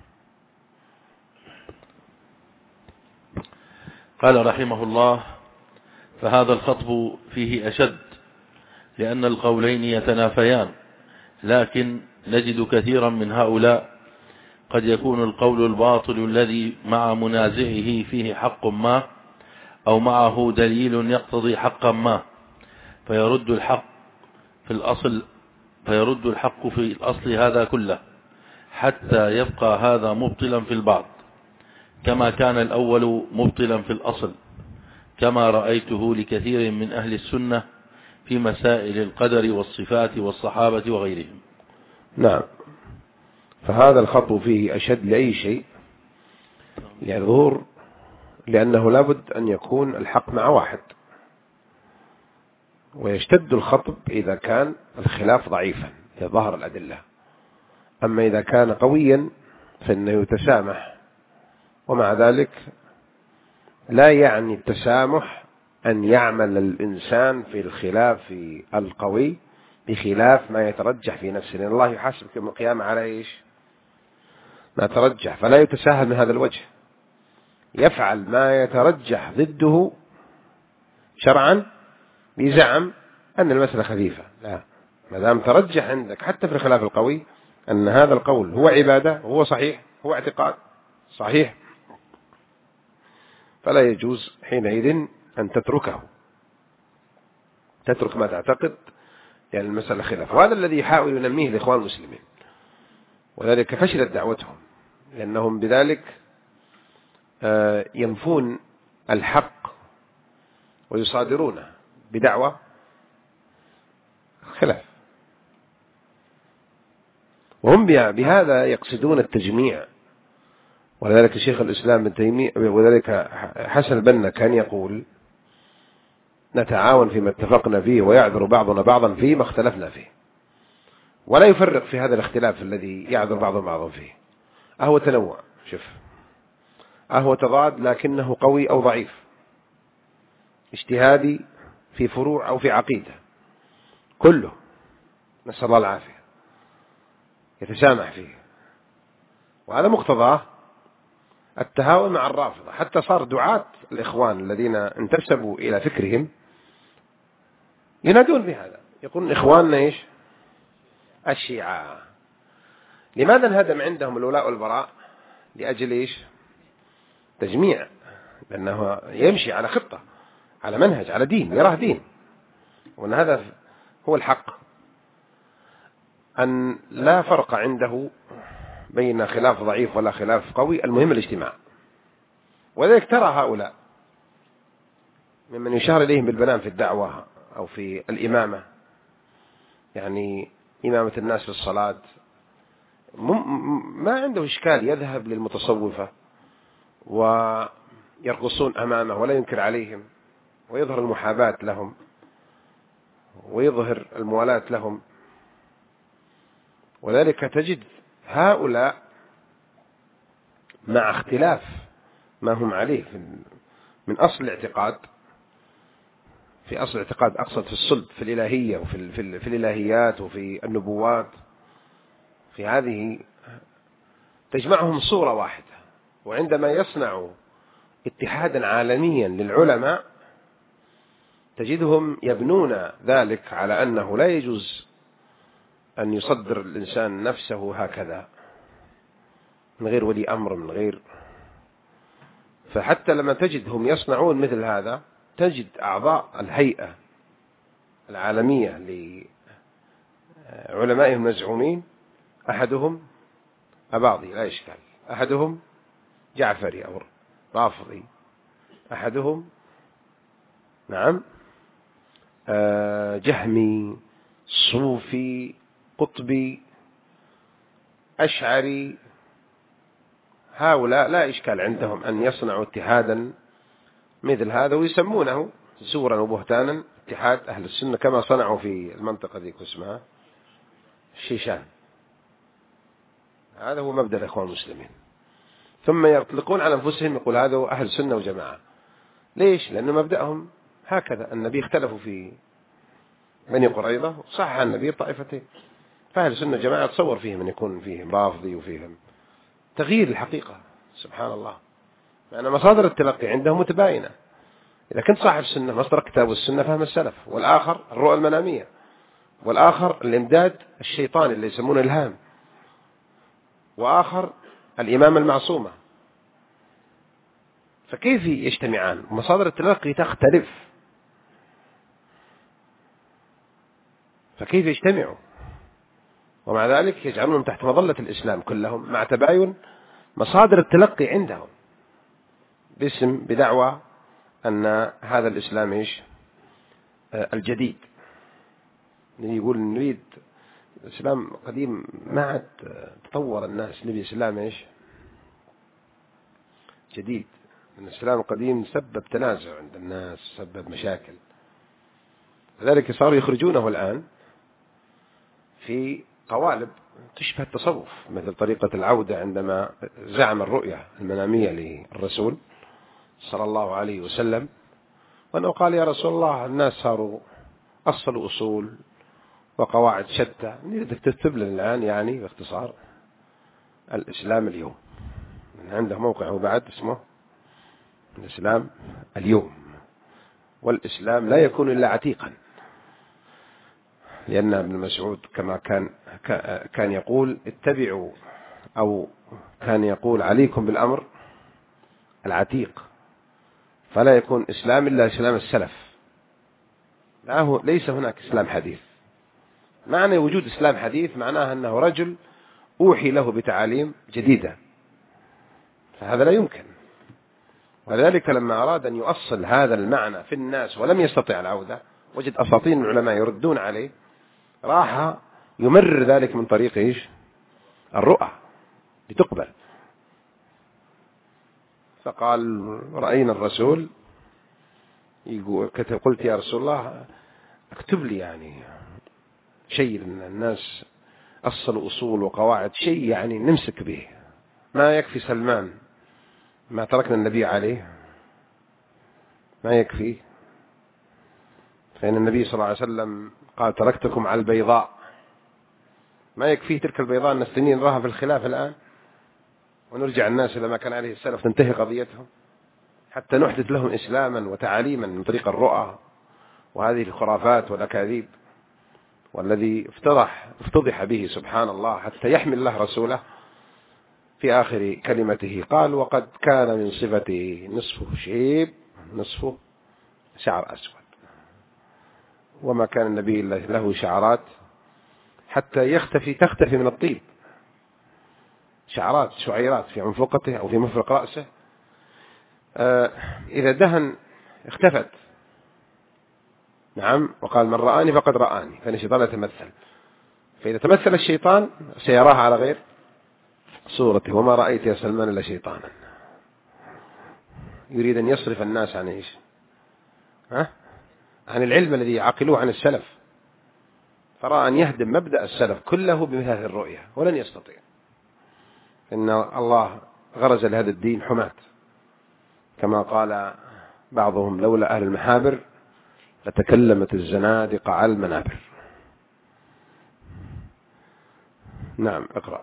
Speaker 2: قال رحمه الله: فهذا الخطب فيه أشد، لأن القولين يتنافيان، لكن نجد كثيرا من هؤلاء قد يكون القول الباطل الذي مع منازعه فيه حق ما، أو معه دليل يقتضي حقا ما، فيرد الحق في الأصل هذا كله، حتى يبقى هذا مبطلا في البعض، كما كان الأول مبطلا في الأصل، كما رأيته لكثير من أهل السنة في مسائل القدر والصفات والصحابة وغيرهم.
Speaker 1: نعم، فهذا الخطب فيه أشد لأي شيء يظهر، لأنه لابد أن يكون الحق مع واحد، ويشتد الخطب إذا كان الخلاف ضعيفا يظهر الأدلة، أما إذا كان قويا فإنه يتسامح، ومع ذلك لا يعني التسامح أن يعمل الإنسان في الخلاف القوي بخلاف ما يترجح في نفسه، لأن الله يحاسبك يوم القيامة على إيش؟ ما ترجح، فلا يتساهل من هذا الوجه، يفعل ما يترجح ضده شرعا بزعم أن المسألة خفيفة، لا، ما دام ترجح عندك حتى في الخلاف القوي أن هذا القول هو عبادة وهو صحيح، هو اعتقاد صحيح، فلا يجوز حينئذ أن تترك ما تعتقد، يعني المسألة خلاف. وهذا الذي يحاول ينميه الإخوان المسلمين، وذلك فشلت دعوتهم، لأنهم بذلك ينفون الحق ويصادرونه بدعوة خلاف، وهم بهذا يقصدون التجميع. ولذلك شيخ الإسلام ابن تيمية، وذلك حسن البنا كان يقول: نتعاون فيما اتفقنا فيه ويعذر بعضنا بعضا فيما اختلفنا فيه، ولا يفرق في هذا الاختلاف الذي يعذر بعضنا بعضا فيه، أهو تنوع. شوف، أهو تضاد لكنه قوي أو ضعيف، اجتهادي في فروع أو في عقيدة، كله نسأل الله العافية يتسامح فيه. وهذا مقتضاه التهاون مع الرافضة، حتى صار دعاة الإخوان الذين انتسبوا إلى فكرهم ينادون بهذا، يقولون إخواننا إيش؟ الشيعة. لماذا انهدم عندهم الولاء والبراء؟ لأجل إيش؟ تجميع، لأنه يمشي على خطة، على منهج، على دين، يراه دين، وأن هذا هو الحق، أن لا فرق عنده بين خلاف ضعيف ولا خلاف قوي، المهم الاجتماع. وذلك ترى هؤلاء ممن يشار إليهم بالبنان في الدعوة أو في الإمامة، يعني إمامة الناس في الصلاة، ما عنده إشكال يذهب للمتصوفة ويرقصون أمامه ولا ينكر عليهم، ويظهر المحاباة لهم ويظهر الموالاة لهم. وذلك تجد هؤلاء مع اختلاف ما هم عليه من أصل الاعتقاد، في أصل الاعتقاد أقصد في الصلب، في الإلهية وفي الإلهيات وفي النبوات، في هذه تجمعهم صورة واحدة. وعندما يصنعوا اتحادا عالميا للعلماء تجدهم يبنون ذلك على أنه لا يجوز أن يصدر الإنسان نفسه هكذا من غير ولي أمر، من غير. فحتى لما تجدهم يصنعون مثل هذا تجد أعضاء الهيئة العالمية لعلمائهم المزعومين أحدهم أباضي لا إشكال، أحدهم جعفري أو رافضي، أحدهم نعم جهمي، صوفي، قطبي، أشعري. هؤلاء لا إشكال عندهم أن يصنعوا اتحادا مثل هذا، ويسمونه زورا وبهتانا اتحاد أهل السنة، كما صنعوا في المنطقة ذيك اسمها الشيشان. هذا هو مبدأ الإخوان المسلمين. ثم يطلقون على أنفسهم يقول هذا أهل سنة وجماعة. ليش؟ لأن مبدأهم هكذا. النبي اختلفوا في بني قريظة وصح النبي طائفتين، فأهل السنة جماعة تصور فيهم أن يكون فيهم رافضي وفيهم تغيير الحقيقة. سبحان الله، لأن مصادر التلقي عندهم متباينة. إذا كنت صاحب السنة مصدر الكتاب والسنة فهم السلف، والآخر الرؤى المنامية، والآخر الإمداد الشيطاني اللي يسمونه الهام، وآخر الإمامة المعصومة. فكيف يجتمعان؟ مصادر التلقي تختلف، فكيف يجتمعوا؟ ومع ذلك يجعلونهم تحت مظلة الإسلام كلهم مع تباين مصادر التلقي عندهم، بدعوى أن هذا الإسلام إيش الجديد. يقول نريد الإسلام قديم، ما عاد تطور الناس، نبي إسلام إيش جديد. الإسلام القديم سبب تنازع عند الناس، سبب مشاكل، لذلك صاروا يخرجونه الآن في قوالب تشبه التصوف، مثل طريقة العودة عندما زعم الرؤية المنامية للرسول صلى الله عليه وسلم، وأنه قال يا رسول الله الناس صاروا أصلوا أصول وقواعد شتى، نريدك تكتب لنا الآن يعني باختصار الإسلام اليوم. عنده موقع بعد اسمه الإسلام اليوم، والإسلام لا يكون إلا عتيقا، لأن ابن مسعود كما كان يقول اتبعوا، أو كان يقول عليكم بالأمر العتيق، فلا يكون إسلام إلا إسلام السلف. ليس هناك إسلام حديث. معنى وجود إسلام حديث معناه أنه رجل أوحي له بتعاليم جديدة، فهذا لا يمكن. ولذلك لما أراد أن يؤصل هذا المعنى في الناس ولم يستطع العودة، وجد أساطين العلماء يردون عليه، راح يمرر ذلك من طريق إيش الرؤى لتقبل. فقال رأينا الرسول يقول قلت يا رسول الله اكتب لي يعني شيء لأن الناس أصل أصول وقواعد، شيء يعني نمسك به، ما يكفي سلمان ما تركنا النبي عليه ما يكفي، فإن النبي صلى الله عليه وسلم قال تركتكم على البيضاء، ما يكفي تلك البيضاء أن السنين نراها في الخلاف الآن ونرجع الناس إلى ما كان عليه السلف تنتهي قضيتهم، حتى نحدث لهم إسلاما وتعاليما من طريق الرؤى وهذه الخرافات والأكاذيب، والذي افتضح به سبحان الله حتى يحمل الله رسوله في آخر كلمته قال وقد كان من صفته نصفه شيب نصفه شعر أسود، وما كان النبي له شعرات حتى تختفي من الطيب، شعيرات في عنفقته أو في مفرق رأسه، إذا دهن اختفت. نعم، وقال من رآني فقد رآني، فإن الشيطان يتمثل، فإذا تمثل الشيطان سيراها على غير صورته. وما رأيت يا سلمان إلا شيطانا يريد أن يصرف الناس عن إيش؟ عن العلم الذي يعقلوه عن السلف، فرأى أن يهدم مبدأ السلف كله بمثل هذه الرؤية ولن يستطيع. إن الله غرز لهذا الدين حماة، كما قال بعضهم لولا أهل المحابر لتكلمت الزنادقة على المنابر. نعم، اقرأ.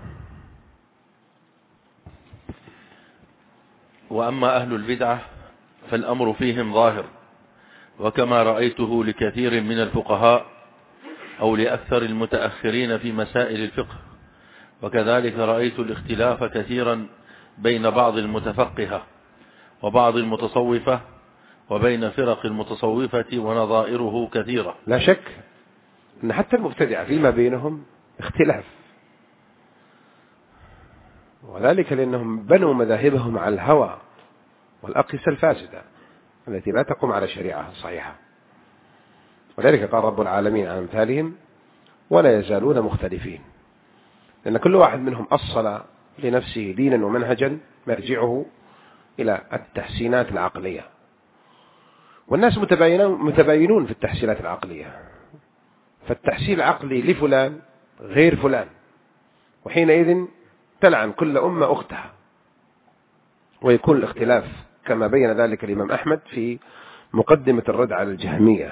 Speaker 2: وأما أهل البدعة فالأمر فيهم ظاهر، وكما رأيته لكثير من الفقهاء أو لأكثر المتأخرين في مسائل الفقه، وكذلك رأيت الاختلاف كثيرا بين بعض المتفقهة وبعض المتصوفة، وبين فرق المتصوفة ونظائره كثيرة.
Speaker 1: لا شك أن حتى المبتدعة فيما بينهم اختلاف، وذلك لأنهم بنوا مذاهبهم على الهوى والأقيسة الفاسدة التي لا تقوم على شريعة صحيحة. وذلك قال رب العالمين عن أمثالهم ولا يزالون مختلفين، لأن كل واحد منهم أصل لنفسه دينا ومنهجا مرجعه إلى التحسينات العقلية، والناس متباينون في التحسينات العقلية، فالتحسين العقلي لفلان غير فلان، وحينئذ تلعن كل أمة أختها، ويكون الاختلاف كما بين ذلك الإمام أحمد في مقدمة الرد على الجهمية،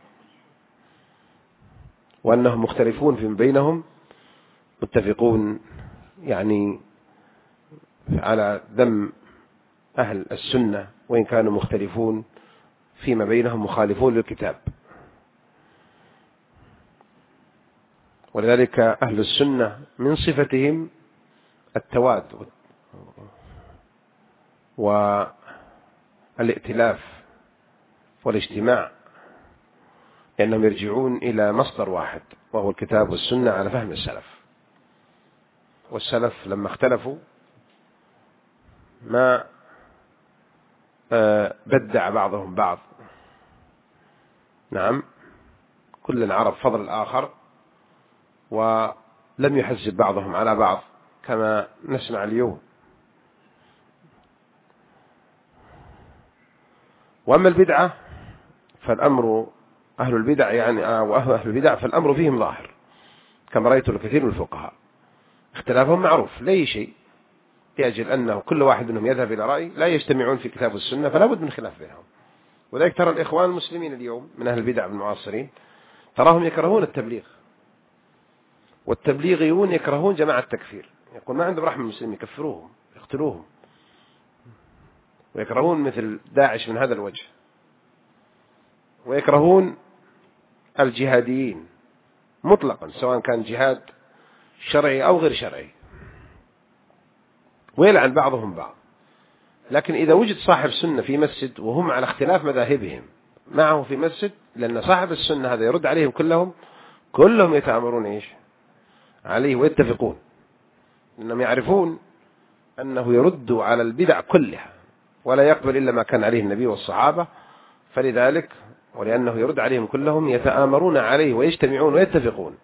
Speaker 1: وأنهم مختلفون فيما بينهم متفقون يعني على ذم أهل السنة، وإن كانوا مختلفون فيما بينهم مخالفون للكتاب. ولذلك أهل السنة من صفتهم التواد والائتلاف والاجتماع، لأنهم يرجعون إلى مصدر واحد وهو الكتاب والسنة على فهم السلف. والسلف لما اختلفوا ما بدع بعضهم بعض، نعم، كل عرف فضل الآخر، ولم يحزب بعضهم على بعض كما نسمع اليوم. وأما البدعة فالأمر أهل البدع وأهل البدع فالأمر فيهم ظاهر، كما رأيت الكثير من الفقهاء اختلافهم معروف لأي شيء، لأجل أنه كل واحد منهم يذهب إلى رأي لا يجتمعون في كتاب والسنة، فلا بد من خلاف بينهم. وذلك ترى الإخوان المسلمين اليوم من أهل البدع المعاصرين تراهم يكرهون التبليغ، والتبليغيون يكرهون جماعة التكفير، يقول ما عندهم رحمة المسلمين، يكفروهم يقتلوهم، ويكرهون مثل داعش من هذا الوجه، ويكرهون الجهاديين مطلقا سواء كان جهاد شرعي أو غير شرعي، ويلعن بعضهم بعض. لكن إذا وجد صاحب سنة في مسجد وهم على اختلاف مذاهبهم معه في مسجد، لأن صاحب السنة هذا يرد عليهم كلهم يتآمرون إيش عليه ويتفقون، لأنهم يعرفون أنه يرد على البدع كلها ولا يقبل إلا ما كان عليه النبي والصحابة، فلذلك ولأنه يرد عليهم كلهم يتآمرون عليه ويجتمعون ويتفقون.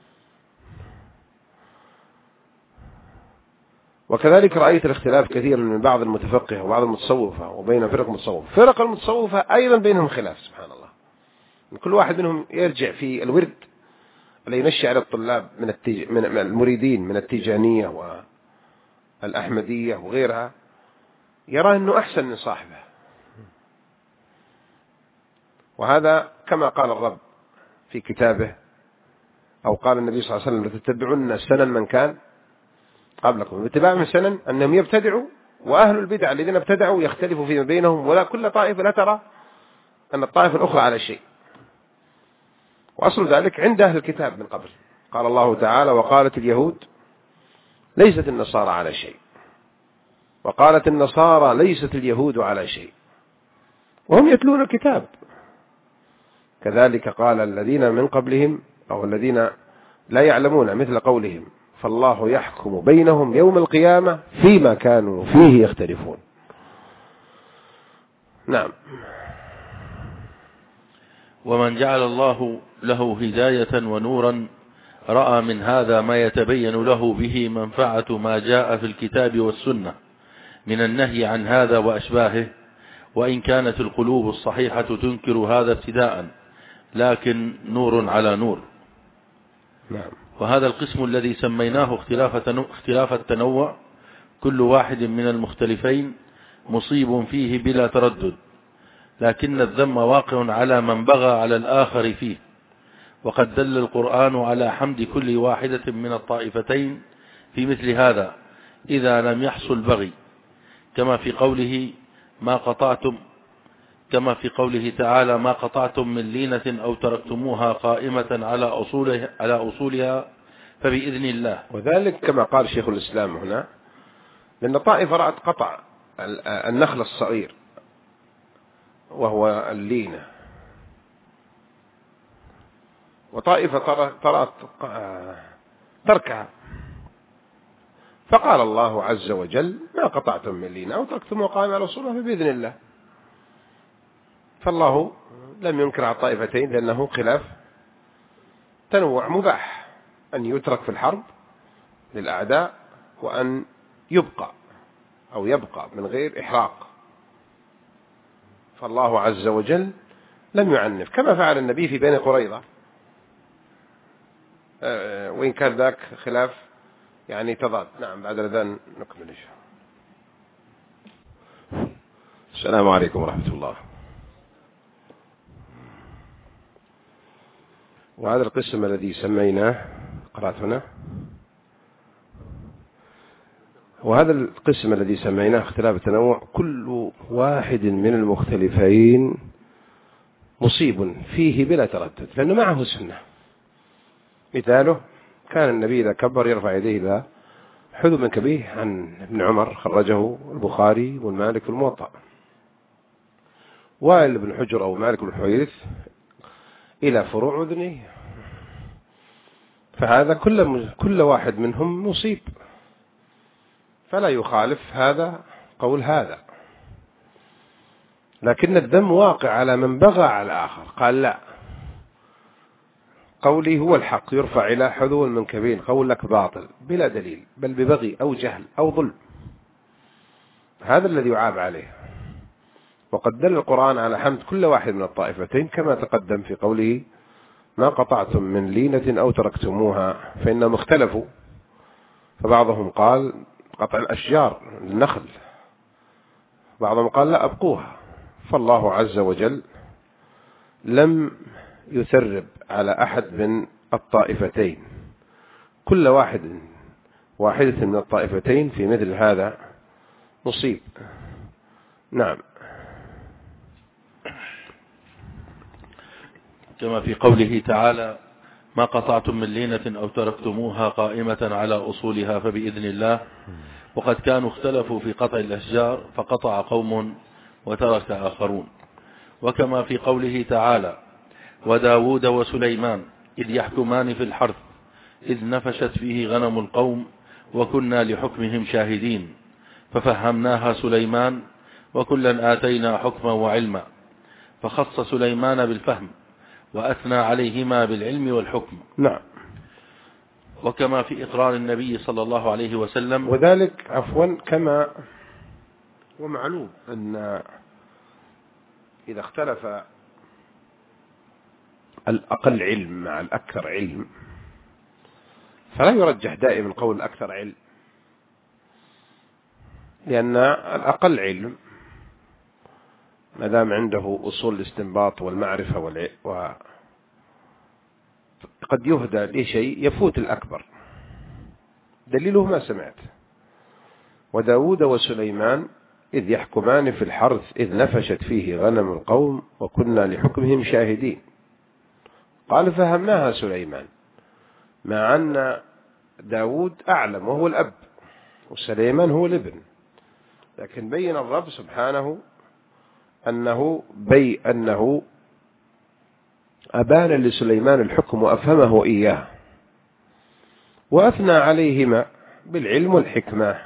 Speaker 1: وكذلك رأيت الاختلاف كثير من بعض المتفقه وبعض المتصوفة وبين فرق المتصوفة. فرق المتصوفة أيضا بينهم خلاف سبحان الله، كل واحد منهم يرجع في الورد الذي ينشأ على الطلاب من المريدين من التيجانية والأحمدية وغيرها، يرى أنه أحسن من صاحبه. وهذا كما قال الرب في كتابه، أو قال النبي صلى الله عليه وسلم: لتتبعن سنن من كان قبلكم. باتباعهم السنن أنهم يبتدعوا، وأهل البدع الذين ابتدعوا يختلفوا فيما بينهم، ولا كل طائفة لا ترى أن الطائفة الأخرى على شيء. وأصل ذلك عند أهل الكتاب من قبل. قال الله تعالى: وقالت اليهود ليست النصارى على شيء، وقالت النصارى ليست اليهود على شيء، وهم يتلون الكتاب. كذلك قال الذين من قبلهم أو الذين لا يعلمون مثل قولهم: فالله يحكم بينهم يوم القيامة فيما كانوا فيه يختلفون. نعم.
Speaker 2: ومن جعل الله له هداية ونورا رأى من هذا ما يتبين له به منفعة ما جاء في الكتاب والسنة من النهي عن هذا وأشباهه، وإن كانت القلوب الصحيحة تنكر هذا ابتداء، لكن نور على نور.
Speaker 1: نعم.
Speaker 2: وهذا القسم الذي سميناه اختلاف التنوع، كل واحد من المختلفين مصيب فيه بلا تردد، لكن الذم واقع على من بغى على الآخر فيه. وقد دل القرآن على حمد كل واحدة من الطائفتين في مثل هذا إذا لم يحصل بغي، كما في قوله تعالى: ما قطعتم من لينة أو تركتموها قائمة على أصولها فبإذن الله.
Speaker 1: وذلك كما قال شيخ الإسلام هنا، لأن طائفة رأت قطع النخل الصغير وهو اللينة، وطائفة ترى تركها، فقال الله عز وجل: ما قطعتم من لينة أو تركتموها قائمة على أصولها فبإذن الله. فالله لم ينكر على الطائفتين، لأنه خلاف تنوع مباح، أن يترك في الحرب للأعداء، وأن يبقى من غير إحراق. فالله عز وجل لم يعنف، كما فعل النبي في بني قريظة، وإن كان ذاك خلاف يعني تضاد. نعم. بعد الأذان نكمل إن شاء الله. السلام عليكم ورحمة الله. وهذا القسم الذي سميناه، قرأت هنا، وهذا القسم الذي سميناه اختلاف التنوع، كل واحد من المختلفين مصيب فيه بلا تردد، لأنه معه سنة. مثاله: كان النبي إذا كبر يرفع يديه إلى حذو من كبيه، عن ابن عمر، خرجه البخاري والمالك في الموطأ. وائل بن حجر أو مالك بن حويرث إلى فروع أذنيه. فهذا كل واحد منهم مصيب، فلا يخالف هذا قول هذا. لكن الذم واقع على من بغى على الآخر. قال: لا، قولي هو الحق، يرفع إلى حذو المنكبين، قولك باطل بلا دليل، بل ببغي أو جهل أو ظلم. هذا الذي يعاب عليه. وقد دل القرآن على حمد كل واحد من الطائفتين، كما تقدم في قوله: ما قطعتم من لينة أو تركتموها، فإنهم اختلفوا. فبعضهم قال قطع الأشجار النخل، بعضهم قال لا، أبقوها. فالله عز وجل لم يثرب على أحد من الطائفتين، كل واحدة من الطائفتين في مثل هذا مصيب. نعم.
Speaker 2: كما في قوله تعالى: ما قطعتم من لينة أو تركتموها قائمة على أصولها فبإذن الله. وقد كانوا اختلفوا في قطع الأشجار، فقطع قوم وترك آخرون. وكما في قوله تعالى: وداود وسليمان إذ يحكمان في الحرث إذ نفشت فيه غنم القوم وكنا لحكمهم شاهدين ففهمناها سليمان وكلا آتينا حكما وعلما، فخص سليمان بالفهم وأثنى عليهما بالعلم والحكم.
Speaker 1: نعم.
Speaker 2: وكما في إقرار النبي صلى الله عليه وسلم،
Speaker 1: وذلك كما ومعلوم أن إذا اختلف الأقل علم مع الأكثر علم، فلا يرجح دائما قول الأكثر علم. لأن الأقل علم ما دام عنده أصول الاستنباط والمعرفة قد يهدى لشيء يفوت الأكبر. دليله ما سمعت: وداود وسليمان إذ يحكمان في الحرث إذ نفشت فيه غنم القوم وكنا لحكمهم شاهدين. قال: فهمناها سليمان، مع أن داود أعلم وهو الأب وسليمان هو الابن، لكن بين الرب سبحانه أنه أبان لسليمان الحكم وأفهمه إياه، وأثنى عليهما بالعلم والحكمة.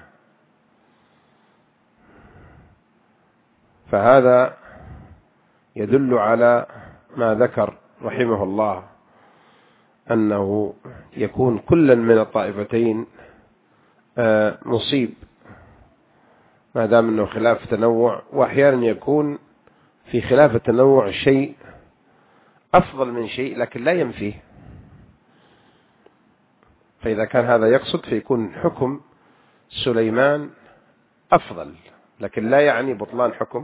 Speaker 1: فهذا يدل على ما ذكر رحمه الله، أنه يكون كلا من الطائفتين مصيب ما دام أنه خلاف تنوع، وأحيانا يكون في خلاف التنوع شيء أفضل من شيء لكن لا ينفيه. فإذا كان هذا يقصد فيكون حكم سليمان أفضل، لكن لا يعني بطلان حكم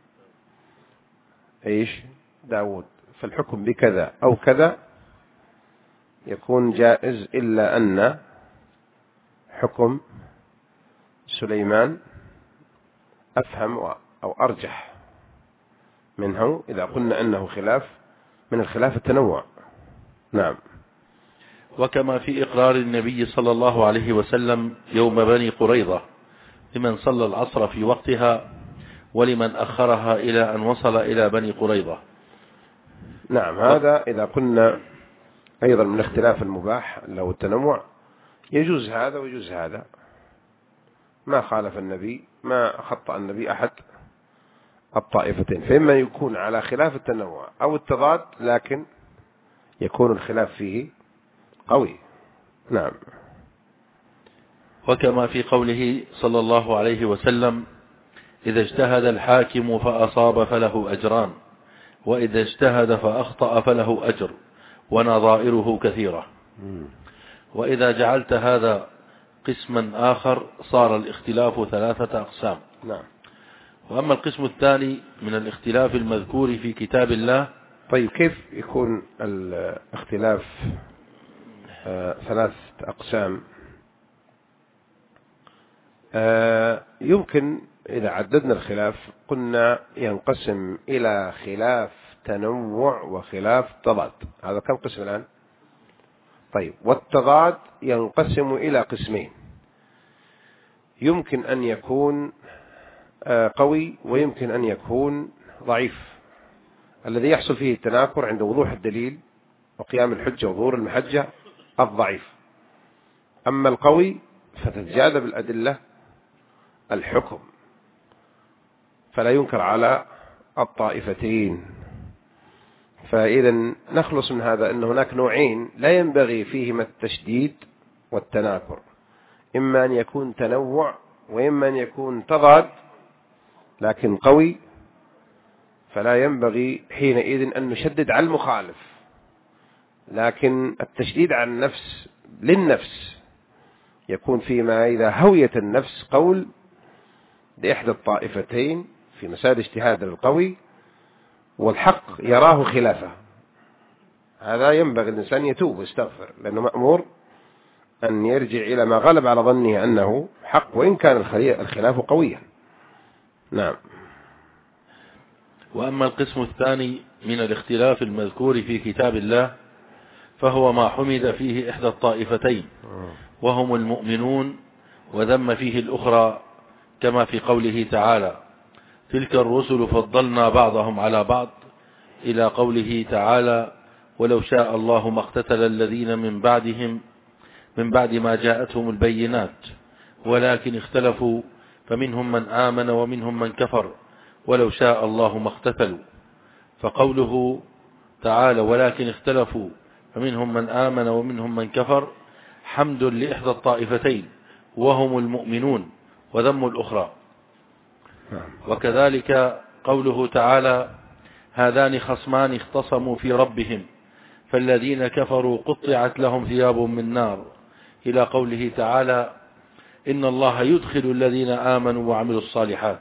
Speaker 1: داود. فالحكم بكذا أو كذا يكون جائز، إلا أن حكم سليمان أفهم أو أرجح منه إذا قلنا أنه خلاف من الخلاف التنوع. نعم.
Speaker 2: وكما في إقرار النبي صلى الله عليه وسلم يوم بني قريظة لمن صلى العصر في وقتها ولمن أخرها إلى أن وصل إلى بني قريظة.
Speaker 1: نعم. هذا إذا قلنا أيضا من اختلاف المباح له التنوع، يجوز هذا ويجوز هذا، ما خالف النبي، ما خطأ النبي أحد الطائفتين. فإما يكون على خلاف التنوع أو التضاد، لكن يكون الخلاف فيه قوي. نعم.
Speaker 2: وكما في قوله صلى الله عليه وسلم: إذا اجتهد الحاكم فأصاب فله أجران، وإذا اجتهد فأخطأ فله أجر، ونظائره كثيرة. وإذا جعلت هذا قسما آخر صار الاختلاف 3 أقسام.
Speaker 1: نعم.
Speaker 2: وأما القسم الثاني من الاختلاف المذكور في كتاب الله.
Speaker 1: طيب، كيف يكون الاختلاف 3 أقسام؟ يمكن إذا عددنا الخلاف قلنا ينقسم إلى خلاف تنوع وخلاف تضاد. هذا كم قسم الآن؟ طيب، والتضاد ينقسم إلى قسمين: يمكن أن يكون قوي ويمكن أن يكون ضعيف، الذي يحصل فيه التناكر عند وضوح الدليل وقيام الحجة وظهور المحجة الضعيف. أما القوي فتتجاذب بالأدلة الحكم، فلا ينكر على الطائفتين. فإذا نخلص من هذا أن هناك نوعين لا ينبغي فيهما التشديد والتناكر: إما أن يكون تنوع وإما أن يكون تضاد، لكن قوي فلا ينبغي حينئذ أن نشدد على المخالف، لكن التشديد على النفس للنفس يكون فيما إذا هويت النفس قول لإحدى الطائفتين في مسائل اجتهاد القوي والحق يراه خلافه، هذا ينبغي الإنسان يتوب ويستغفر، لأنه مأمور أن يرجع إلى ما غلب على ظنه أنه حق وإن كان الخلاف قويا. نعم.
Speaker 2: وأما القسم الثاني من الاختلاف المذكور في كتاب الله فهو ما حمد فيه إحدى الطائفتين وهم المؤمنون، وذم فيه الأخرى، كما في قوله تعالى: تلك الرسل فضلنا بعضهم على بعض، إلى قوله تعالى: ولو شاء الله ما اقتتل الذين من بعد ما جاءتهم البينات ولكن اختلفوا فمنهم من آمن ومنهم من كفر ولو شاء الله ما اقتتلوا. فقوله تعالى ولكن اختلفوا فمنهم من آمن ومنهم من كفر حمد لإحدى الطائفتين وهم المؤمنون، وذم الأخرى. وكذلك قوله تعالى: هذان خصمان اختصموا في ربهم فالذين كفروا قطعت لهم ثياب من نار، إلى قوله تعالى: إن الله يدخل الذين آمنوا وعملوا الصالحات،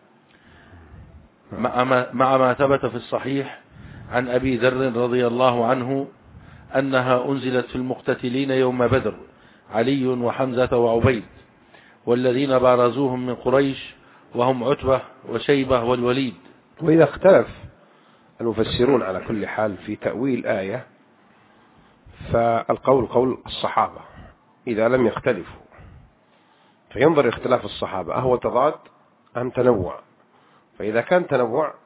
Speaker 2: مع ما ثبت في الصحيح عن أبي ذر رضي الله عنه أنها أنزلت في المقتتلين يوم بدر علي وحمزة وعبيد والذين بارزوهم من قريش وهم عتبة وشيبة والوليد.
Speaker 1: وإذا اختلف المفسرون على كل حال في تأويل آية فالقول قول الصحابة إذا لم يختلفوا، فينظر اختلاف الصحابة أهو تضاد أم تنوع، فإذا كان تنوع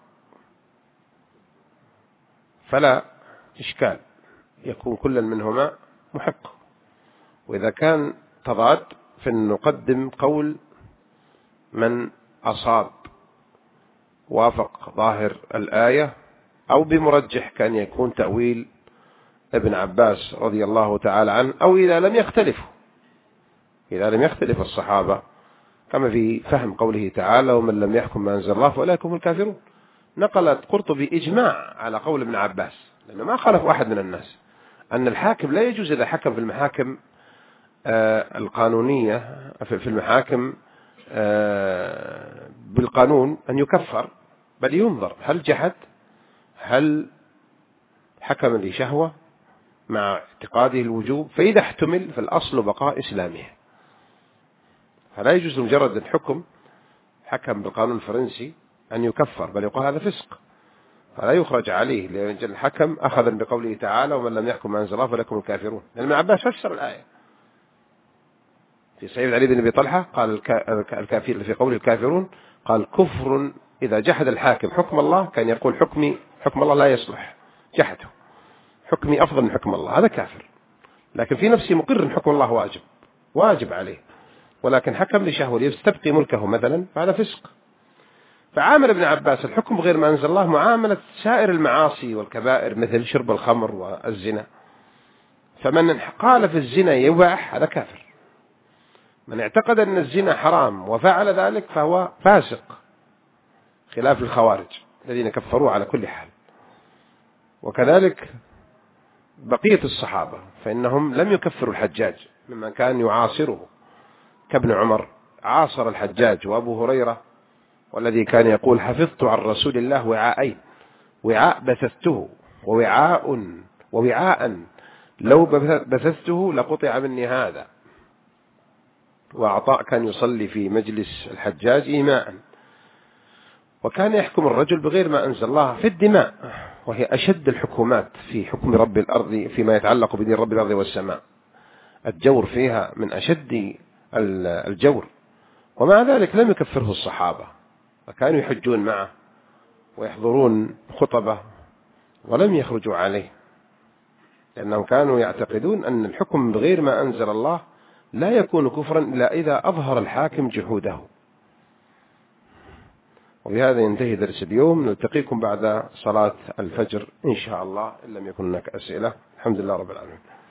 Speaker 1: فلا إشكال، يكون كل منهما محق، وإذا كان تضاد فنقدم قول من أصاب وافق ظاهر الآية، أو بمرجح كان يكون تأويل ابن عباس رضي الله تعالى عنه، أو إذا لم يختلفوا، إذا لم يختلف الصحابة كما في فهم قوله تعالى ومن لم يحكم ما أنزل الله فأولئك هم الكافرون. نقلت قرطبي إجماع على قول ابن عباس، لأنه ما خالف واحد من الناس أن الحاكم لا يجوز إذا حكم في المحاكم القانونية، في المحاكم بالقانون أن يكفر، بل ينظر هل جحد، هل حكم لشهوة مع اعتقاده الوجوب، فإذا احتمل فالأصل بقاء إسلامه، فلا يجوز مجرد الحكم حكم بالقانون الفرنسي أن يكفر، بل يقال هذا فسق فلا يخرج عليه، لأن الحكم أخذ بقوله تعالى ومن لم يحكم ما أنزل الله فلكم الكافرون. لأن ابن عباس فسر الآية في سيد علي بن أبي طلحة قال الكافر في قول الكافرون قال كفر إذا جحد الحاكم حكم الله، كان يقول حكم الله لا يصلح، جحده، حكمي أفضل من حكم الله، هذا كافر، لكن في نفسه مقر أن حكم الله واجب عليه، ولكن حكم لشهوة يستبقي ملكه مثلا فهذا فسق. فعامل ابن عباس الحكم بغير ما أنزل الله معاملة سائر المعاصي والكبائر مثل شرب الخمر والزنا، فمن قال في الزنا يباح هذا كافر، من اعتقد أن الزنا حرام وفعل ذلك فهو فاسق، خلاف الخوارج الذين كفروا على كل حال. وكذلك بقية الصحابة فإنهم لم يكفروا الحجاج ممن كان يعاصره، كابن عمر عاصر الحجاج، وأبو هريرة والذي كان يقول حفظت عن رسول الله وعاءين، وعاء بثثته ووعاء لو بثثته لقطع مني هذا. وعطاء كان يصلي في مجلس الحجاج إيماء، وكان يحكم الرجل بغير ما أنزل الله في الدماء، وهي أشد الحكومات في حكم رب الأرض فيما يتعلق بدين رب الأرض والسماء، الجور فيها من أشد الجور، ومع ذلك لم يكفره الصحابة، وكانوا يحجون معه ويحضرون خطبه ولم يخرجوا عليه، لأنهم كانوا يعتقدون أن الحكم بغير ما أنزل الله لا يكون كفرا إلا إذا أظهر الحاكم جحوده. وبهذا ينتهي درس اليوم، نلتقيكم بعد صلاة الفجر إن شاء الله إن لم يكن هناك أسئلة. الحمد لله رب العالمين.